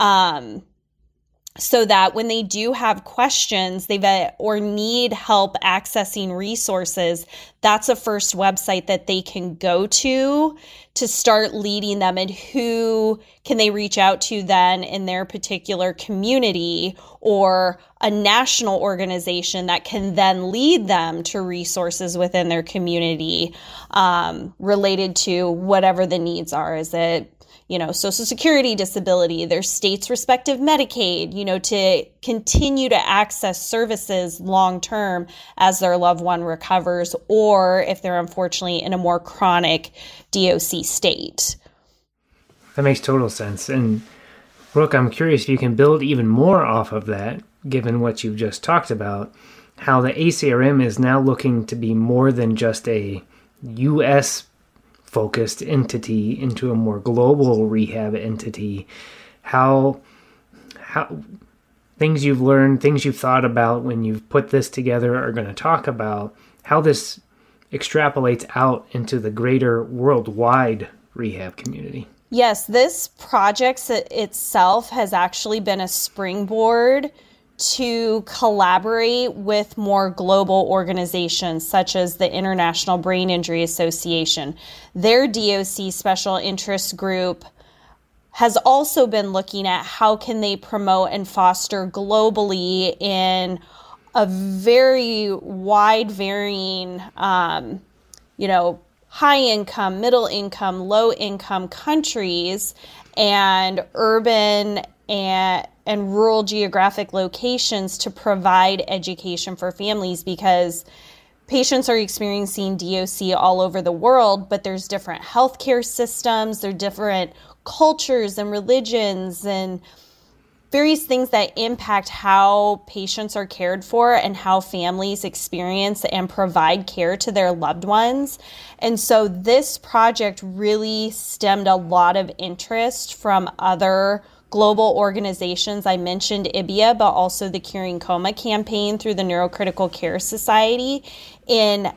um, so that when they do have questions they've or need help accessing resources, that's a first website that they can go to to start leading them, and who can they reach out to then in their particular community, or a national organization that can then lead them to resources within their community um, related to whatever the needs are. Is it you know, Social Security, disability, their state's respective Medicaid, you know, to continue to access services long-term as their loved one recovers, or if they're unfortunately in a more chronic D O C state. That makes total sense. And Brooke, I'm curious if you can build even more off of that, given what you've just talked about, how the A C R M is now looking to be more than just a U S focused entity into a more global rehab entity. How how things you've learned, things you've thought about when you've put this together are going to talk about how this extrapolates out into the greater worldwide rehab community. Yes, this project itself has actually been a springboard to collaborate with more global organizations such as the International Brain Injury Association. Their D O C special interest group has also been looking at how can they promote and foster globally in a very wide varying, um, you know, high income, middle income, low income countries and urban and and rural geographic locations to provide education for families, because patients are experiencing D O C all over the world, but there's different healthcare systems, there are different cultures and religions, and various things that impact how patients are cared for and how families experience and provide care to their loved ones. And so this project really stemmed a lot of interest from other global organizations. I mentioned I B B I A, but also the Curing Coma campaign through the Neurocritical Care Society in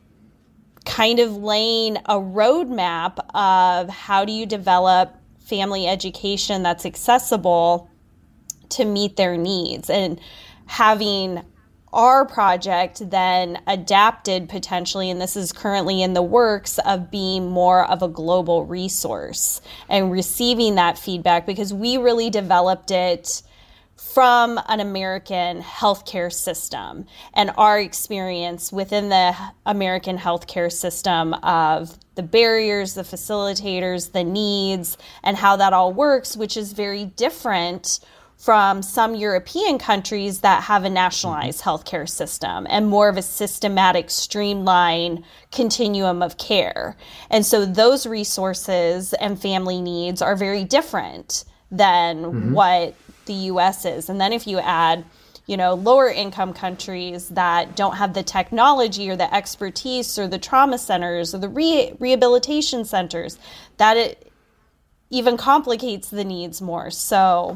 kind of laying a roadmap of how do you develop family education that's accessible to meet their needs, and having our project then adapted potentially, and this is currently in the works, of being more of a global resource and receiving that feedback, because we really developed it from an American healthcare system and our experience within the American healthcare system of the barriers, the facilitators, the needs, and how that all works, which is very different from some European countries that have a nationalized healthcare system and more of a systematic, streamlined continuum of care. And so those resources and family needs are very different than mm-hmm. what the U S is. And then if you add, you know, lower income countries that don't have the technology or the expertise or the trauma centers or the re- rehabilitation centers, that it even complicates the needs more. So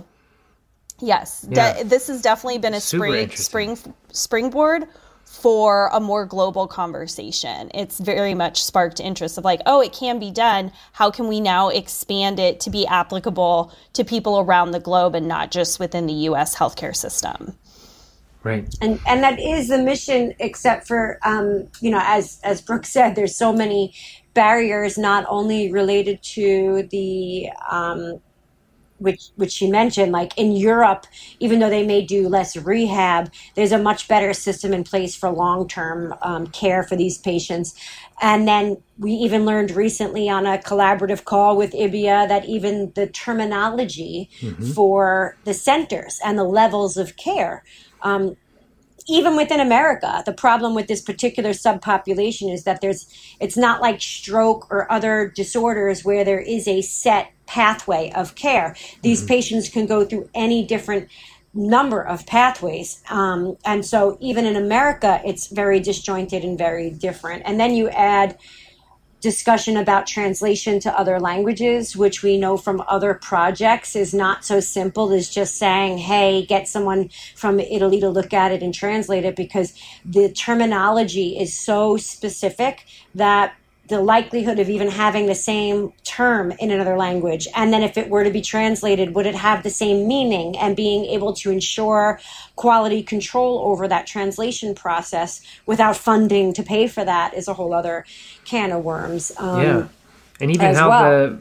yes, yeah. de- this has definitely been a spring, spring springboard for a more global conversation. It's very much sparked interest of like, oh, it can be done. How can we now expand it to be applicable to people around the globe and not just within the U S healthcare system? Right. And and that is the mission, except for, um, you know, as, as Brooke said, there's so many barriers, not only related to the um which which she mentioned, like in Europe, even though they may do less rehab, there's a much better system in place for long-term um, care for these patients. And then we even learned recently on a collaborative call with I B B I A that even the terminology mm-hmm. for the centers and the levels of care, um, even within America, the problem with this particular subpopulation is that there's, it's not like stroke or other disorders where there is a set pathway of care. These mm-hmm. patients can go through any different number of pathways. Um, and so even in America, it's very disjointed and very different. And then you add discussion about translation to other languages, which we know from other projects is not so simple as just saying, hey, get someone from Italy to look at it and translate it, because the terminology is so specific that the likelihood of even having the same term in another language, and then if it were to be translated, would it have the same meaning, and being able to ensure quality control over that translation process without funding to pay for that is a whole other can of worms. Um, yeah. And even how well. the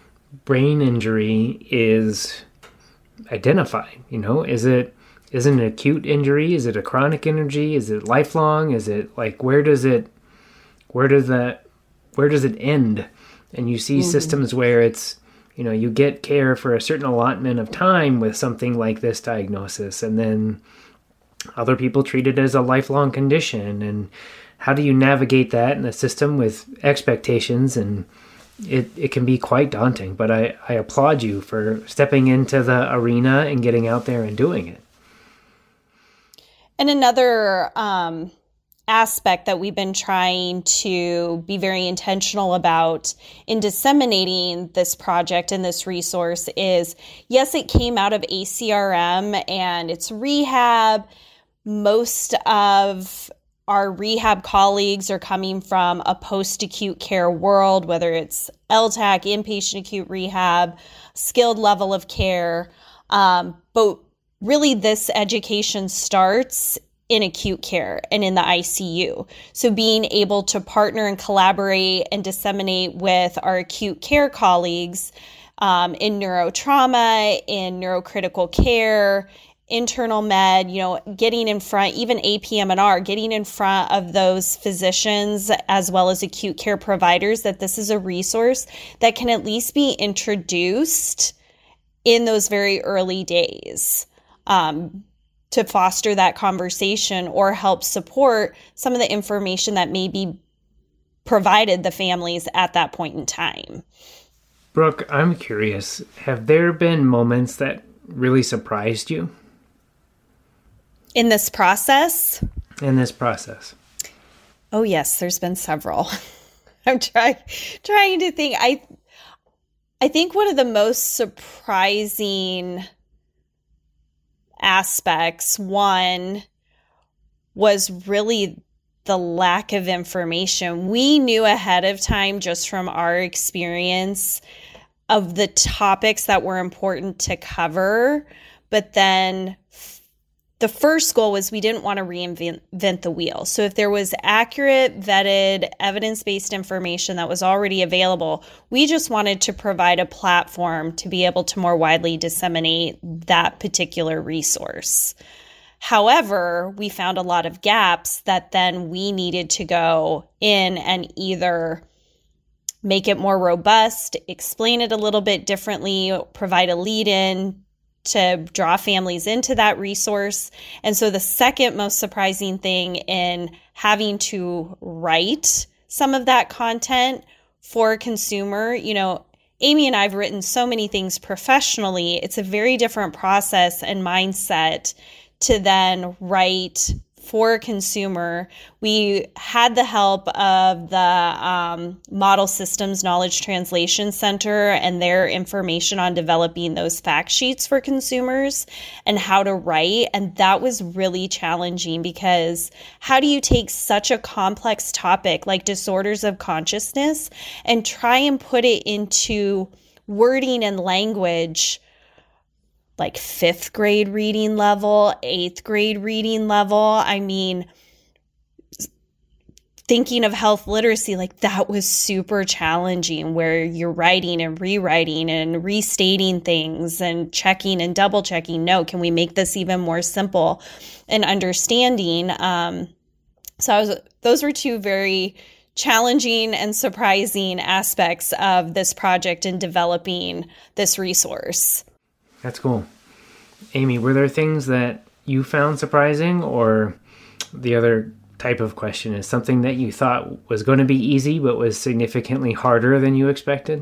brain injury is identified, you know, is it, is it an acute injury? Is it a chronic injury? Is it lifelong? Is it like, where does it, where does that, where does it end? And you see mm-hmm. systems where it's, you know, you get care for a certain allotment of time with something like this diagnosis, and then other people treat it as a lifelong condition. And how do you navigate that in a system with expectations? And it, it can be quite daunting, but I, I applaud you for stepping into the arena and getting out there and doing it. And another um, aspect that we've been trying to be very intentional about in disseminating this project and this resource is, yes, it came out of A C R M and it's rehab. Most of our rehab colleagues are coming from a post-acute care world, whether it's L T A C, inpatient acute rehab, skilled level of care. Um, but really, this education starts in acute care and in the I C U. So being able to partner and collaborate and disseminate with our acute care colleagues um, in neurotrauma, in neurocritical care, internal med, you know, getting in front, even A P M and R, getting in front of those physicians as well as acute care providers, that this is a resource that can at least be introduced in those very early days. Um, to foster that conversation or help support some of the information that may be provided the families at that point in time. Brooke, I'm curious, have there been moments that really surprised you in this process? In this process. Oh, yes, there's been several. I'm trying trying to think. I I think one of the most surprising aspects, one, was really the lack of information. We knew ahead of time, just from our experience, of the topics that were important to cover, but then the first goal was we didn't want to reinvent the wheel. So if there was accurate, vetted, evidence-based information that was already available, we just wanted to provide a platform to be able to more widely disseminate that particular resource. However, we found a lot of gaps that then we needed to go in and either make it more robust, explain it a little bit differently, provide a lead-in to draw families into that resource. And so the second most surprising thing in having to write some of that content for a consumer, you know, Amy and I have written so many things professionally. It's a very different process and mindset to then write for a consumer. We had the help of the um, Model Systems Knowledge Translation Center and their information on developing those fact sheets for consumers and how to write. And that was really challenging, because how do you take such a complex topic like disorders of consciousness and try and put it into wording and language like fifth grade reading level, eighth grade reading level? I mean, thinking of health literacy, like that was super challenging, where you're writing and rewriting and restating things and checking and double checking. No, can we make this even more simple and understanding? Um, so I was, those were two very challenging and surprising aspects of this project in developing this resource. That's cool. Amy, were there things that you found surprising, or the other type of question is something that you thought was going to be easy but was significantly harder than you expected?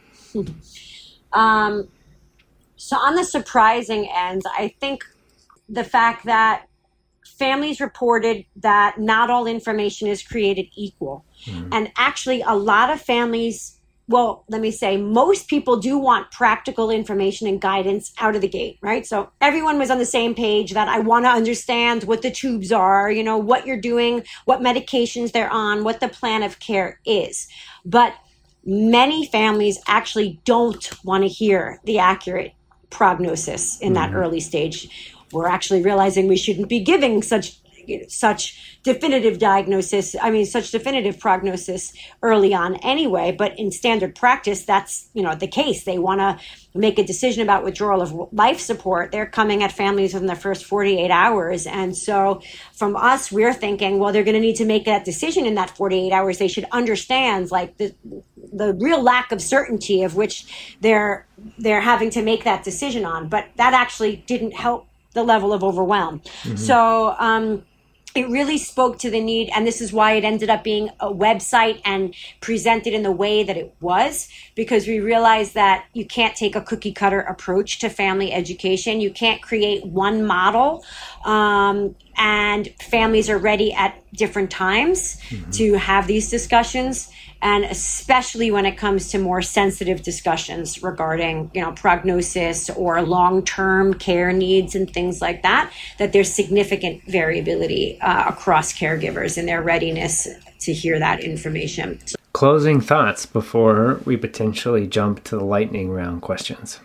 Um, so on the surprising end, I think the fact that families reported that not all information is created equal. Mm-hmm. And actually a lot of families, well, let me say, most people do want practical information and guidance out of the gate, right? So everyone was on the same page that I want to understand what the tubes are, you know, what you're doing, what medications they're on, what the plan of care is. But many families actually don't want to hear the accurate prognosis in that mm-hmm. early stage. We're actually realizing we shouldn't be giving such such definitive diagnosis, I mean, such definitive prognosis early on anyway, but in standard practice, that's, you know, the case. They want to make a decision about withdrawal of life support. They're coming at families within the first forty-eight hours. And so from us, we're thinking, well, they're going to need to make that decision in that forty-eight hours. They should understand like the the real lack of certainty of which they're they're having to make that decision on. But that actually didn't help the level of overwhelm. Mm-hmm. So, um, it really spoke to the need, and this is why it ended up being a website and presented in the way that it was, because we realized that you can't take a cookie cutter approach to family education. You can't create one model, um, and families are ready at different times mm-hmm. to have these discussions. And especially when it comes to more sensitive discussions regarding, you know, prognosis or long-term care needs and things like that, that there's significant variability uh, across caregivers in their readiness to hear that information. Closing thoughts before we potentially jump to the lightning round questions.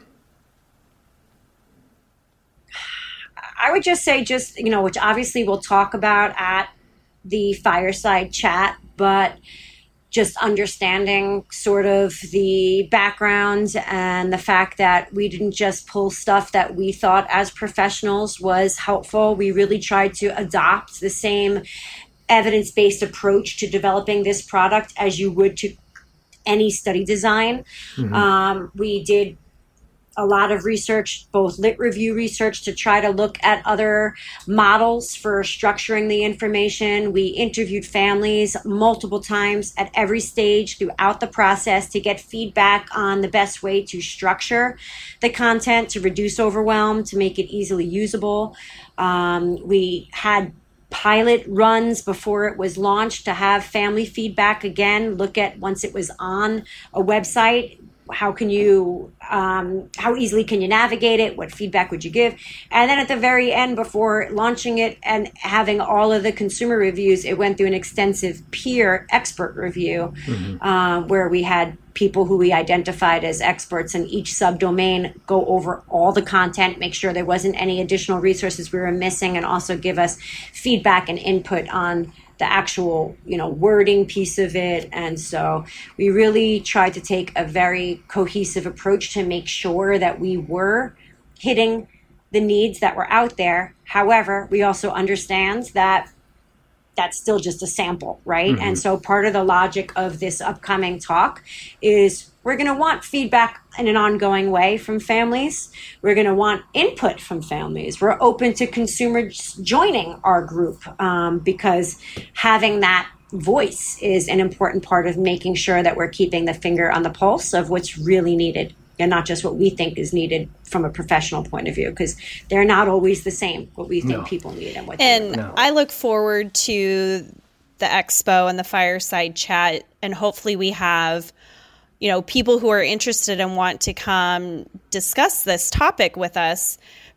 I would just say just, you know, which obviously we'll talk about at the fireside chat, but just understanding sort of the background and the fact that we didn't just pull stuff that we thought as professionals was helpful. We really tried to adopt the same evidence-based approach to developing this product as you would to any study design. Mm-hmm. Um, we did a lot of research, both lit review research to try to look at other models for structuring the information. We interviewed families multiple times at every stage throughout the process to get feedback on the best way to structure the content, to reduce overwhelm, to make it easily usable. Um, we had pilot runs before it was launched to have family feedback again, look at once it was on a website, how can you, um, how easily can you navigate it? What feedback would you give? And then at the very end, before launching it and having all of the consumer reviews, it went through an extensive peer expert review, mm-hmm. uh, where we had people who we identified as experts in each subdomain go over all the content, make sure there wasn't any additional resources we were missing, and also give us feedback and input on the actual, you know, wording piece of it. And so we really tried to take a very cohesive approach to make sure that we were hitting the needs that were out there. However, we also understand that that's still just a sample, right? Mm-hmm. And so part of the logic of this upcoming talk is we're going to want feedback in an ongoing way from families. We're going to want input from families. We're open to consumers joining our group um, because having that voice is an important part of making sure that we're keeping the finger on the pulse of what's really needed, and not just what we think is needed from a professional point of view, because they're not always the same, what we think no. people need and what and they no. I look forward to the expo and the fireside chat, and hopefully we have, you know, people who are interested and want to come discuss this topic with us.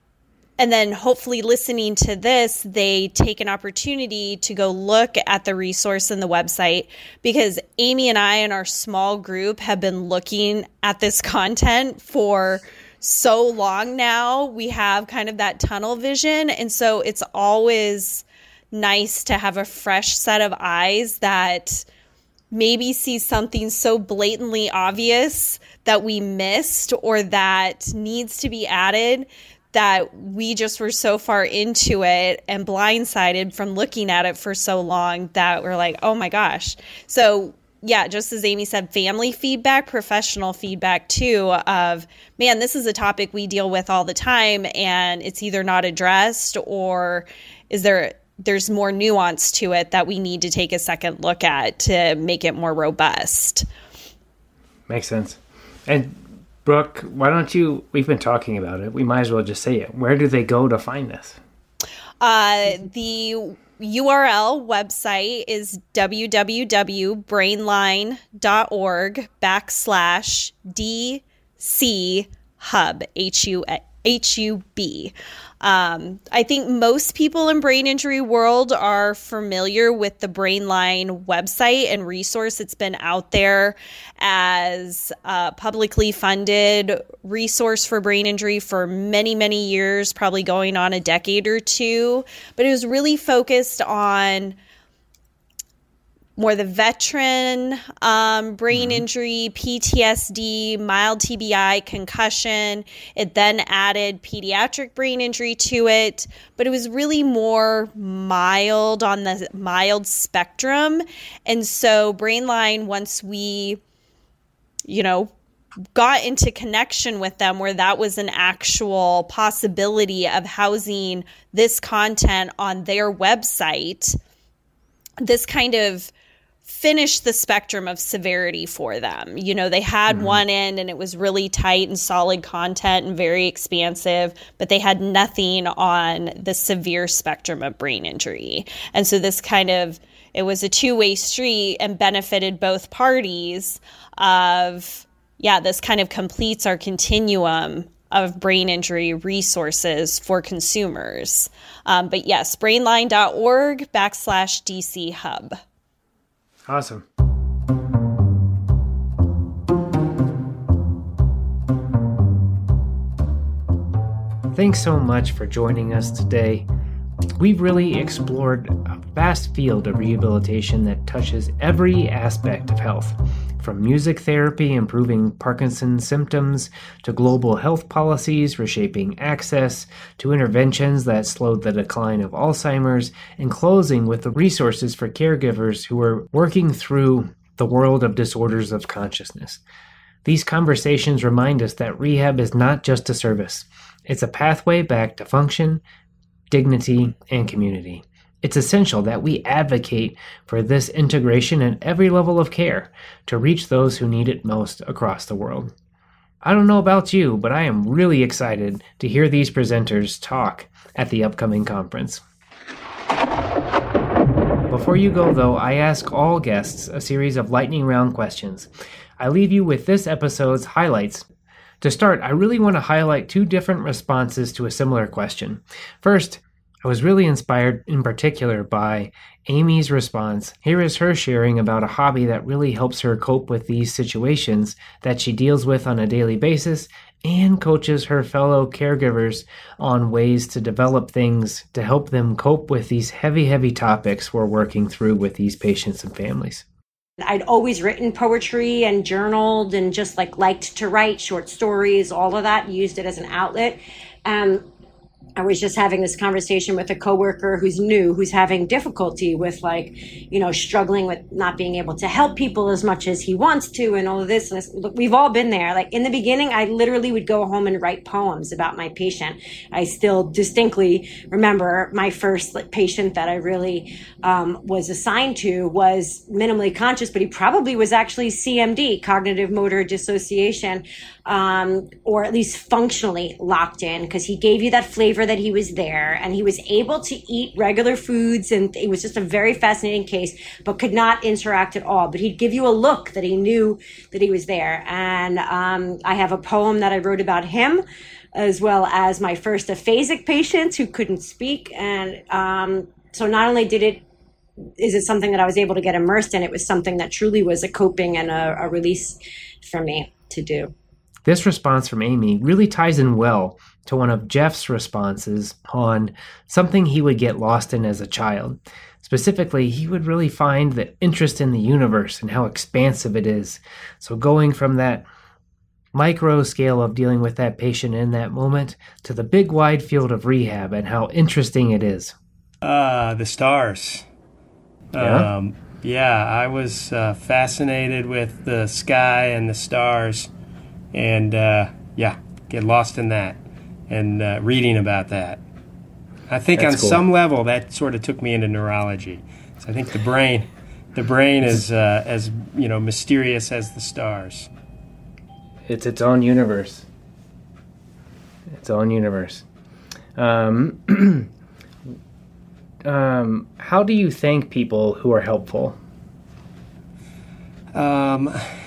And then hopefully listening to this, they take an opportunity to go look at the resource and the website, because Amy and I and our small group have been looking at this content for so long now. We have kind of that tunnel vision. And so it's always nice to have a fresh set of eyes that maybe see something so blatantly obvious that we missed or that needs to be added, that we just were so far into it and blindsided from looking at it for so long that we're like, oh my gosh. So yeah, just as Amy said, family feedback, professional feedback too, of, man, this is a topic we deal with all the time and it's either not addressed, or is there there's more nuance to it that we need to take a second look at to make it more robust. Makes sense. And Brooke, why don't you, we've been talking about it, we might as well just say it. Where do they go to find this? Uh, the U R L website is www.brainline.org backslash DC hub, H U H U B. Um, I think most people in brain injury world are familiar with the Brainline website and resource. It's been out there as a publicly funded resource for brain injury for many, many years, probably going on a decade or two. But it was really focused on more the veteran um, brain mm-hmm. injury, P T S D, mild T B I, concussion. It then added pediatric brain injury to it, but it was really more mild on the mild spectrum. And so Brainline, once we, you know, got into connection with them where that was an actual possibility of housing this content on their website, this kind of finished the spectrum of severity for them. You know, they had mm-hmm. one end and it was really tight and solid content and very expansive, but they had nothing on the severe spectrum of brain injury. And so this kind of, it was a two-way street and benefited both parties of, yeah, this kind of completes our continuum of brain injury resources for consumers. Um, but yes, brainline.org backslash DC hub. Awesome. Thanks so much for joining us today. We've really explored a vast field of rehabilitation that touches every aspect of health, from music therapy improving Parkinson's symptoms, to global health policies reshaping access, to interventions that slowed the decline of Alzheimer's, and closing with the resources for caregivers who are working through the world of disorders of consciousness. These conversations remind us that rehab is not just a service. It's a pathway back to function, dignity, and community. It's essential that we advocate for this integration in every level of care to reach those who need it most across the world. I don't know about you, but I am really excited to hear these presenters talk at the upcoming conference. Before you go, though, I ask all guests a series of lightning round questions. I leave you with this episode's highlights. To start, I really want to highlight two different responses to a similar question. First, I was really inspired in particular by Amy's response. Here is her sharing about a hobby that really helps her cope with these situations that she deals with on a daily basis and coaches her fellow caregivers on ways to develop things to help them cope with these heavy, heavy topics we're working through with these patients and families. I'd always written poetry and journaled and just like liked to write short stories, all of that, used it as an outlet. Um, I was just having this conversation with a coworker who's new, who's having difficulty with like, you know, struggling with not being able to help people as much as he wants to and all of this. And this, look, we've all been there. Like in the beginning, I literally would go home and write poems about my patient. I still distinctly remember my first like, patient that I really um, was assigned to was minimally conscious, but he probably was actually C M D, cognitive motor dissociation, um, or at least functionally locked in, because he gave you that flavor that he was there and he was able to eat regular foods, and it was just a very fascinating case, but could not interact at all. But he'd give you a look that he knew that he was there. And um, I have a poem that I wrote about him, as well as my first aphasic patient who couldn't speak. And um, so not only did it is it something that I was able to get immersed in, it was something that truly was a coping and a, a release for me to do. This response from Amy really ties in well to one of Jeff's responses on something he would get lost in as a child. Specifically, he would really find the interest in the universe and how expansive it is. So going from that micro scale of dealing with that patient in that moment to the big wide field of rehab and how interesting it is. Uh, the stars. Yeah, um, yeah I was uh, fascinated with the sky and the stars. And, uh, yeah, get lost in that and uh, reading about that. I think That's on cool. some level that sort of took me into neurology. So I think the brain, the brain is uh, as, you know, mysterious as the stars. It's its own universe. Its own universe. Um, um, how do you thank people who are helpful? Um...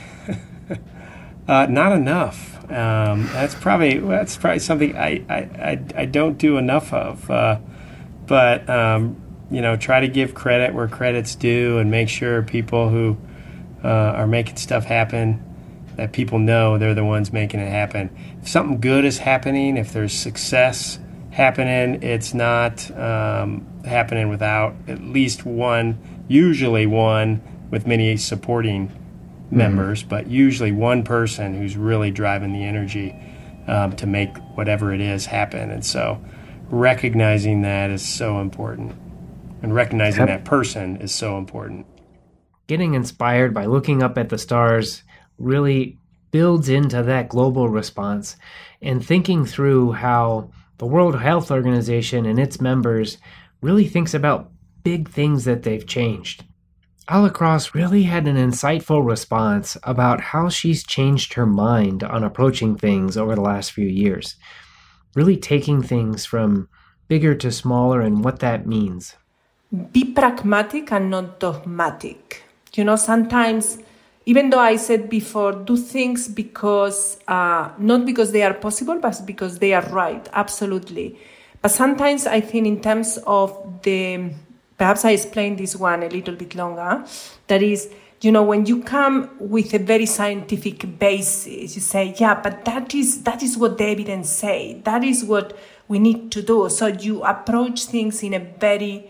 Uh, not enough. Um, that's probably that's probably something I, I, I, I don't do enough of. Uh, but um, you know, try to give credit where credit's due, and make sure people who uh, are making stuff happen, that people know they're the ones making it happen. If something good is happening, if there's success happening, it's not um, happening without at least one, usually one with many supporting members, mm-hmm. but usually one person who's really driving the energy um, to make whatever it is happen. And so recognizing that is so important, and recognizing yep. that person is so important. Getting inspired by looking up at the stars really builds into that global response, and thinking through how the World Health Organization and its members really thinks about big things that they've changed. Ala Cross really had an insightful response about how she's changed her mind on approaching things over the last few years, really taking things from bigger to smaller and what that means. Be pragmatic and not dogmatic. You know, sometimes, even though I said before, do things because, uh, not because they are possible, but because they are right, absolutely. But sometimes I think in terms of the... Perhaps I explained this one a little bit longer. That is, you know, when you come with a very scientific basis, you say, yeah, but that is that is what the evidence say. That is what we need to do. So you approach things in a very,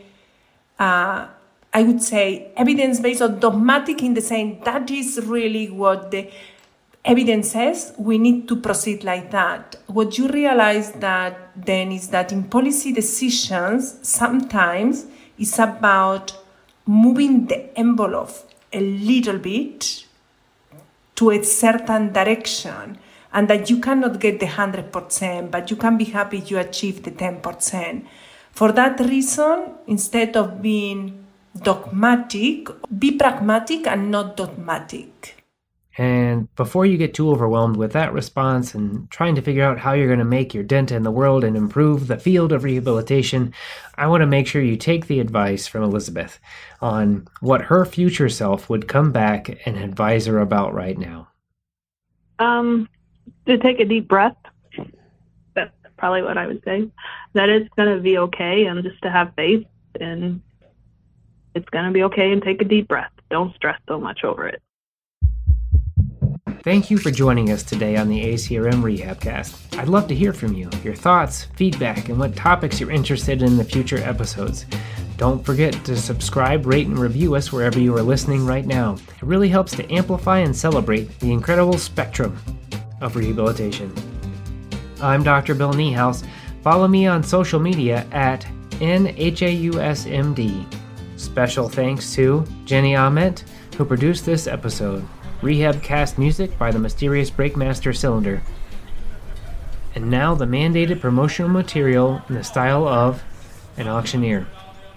uh, I would say, evidence-based or dogmatic, in the sense that is really what the evidence says. We need to proceed like that. What you realize that then is that in policy decisions, sometimes it's about moving the envelope a little bit to a certain direction, and that you cannot get the one hundred percent, but you can be happy you achieve the ten percent. For that reason, instead of being dogmatic, be pragmatic and not dogmatic. And before you get too overwhelmed with that response and trying to figure out how you're going to make your dent in the world and improve the field of rehabilitation, I want to make sure you take the advice from Elizabeth on what her future self would come back and advise her about right now. Um, to take a deep breath. That's probably what I would say. That it's going to be okay, and just to have faith, and it's going to be okay, and take a deep breath. Don't stress so much over it. Thank you for joining us today on the A C R M Rehabcast. I'd love to hear from you, your thoughts, feedback, and what topics you're interested in in the future episodes. Don't forget to subscribe, rate, and review us wherever you are listening right now. It really helps to amplify and celebrate the incredible spectrum of rehabilitation. I'm Doctor Bill Niehaus. Follow me on social media at N H A U S M D. Special thanks to Jenny Ament, who produced this episode. Rehabcast music by the mysterious Breakmaster Cylinder. And now the mandated promotional material in the style of an auctioneer.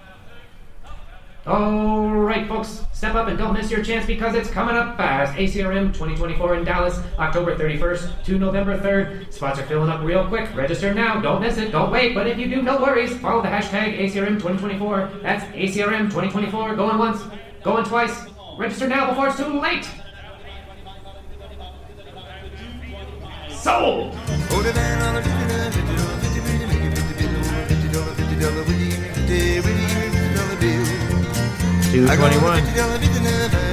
Alright folks, step up and don't miss your chance because it's coming up fast. A C R M twenty twenty-four in Dallas, October thirty-first to November third. Spots are filling up real quick. Register now, don't miss it, don't wait. But if you do, no worries. Follow the hashtag A C R M twenty twenty-four. That's A C R M twenty twenty-four. Going once, going twice. Register now before it's too late. Sold! two twenty-one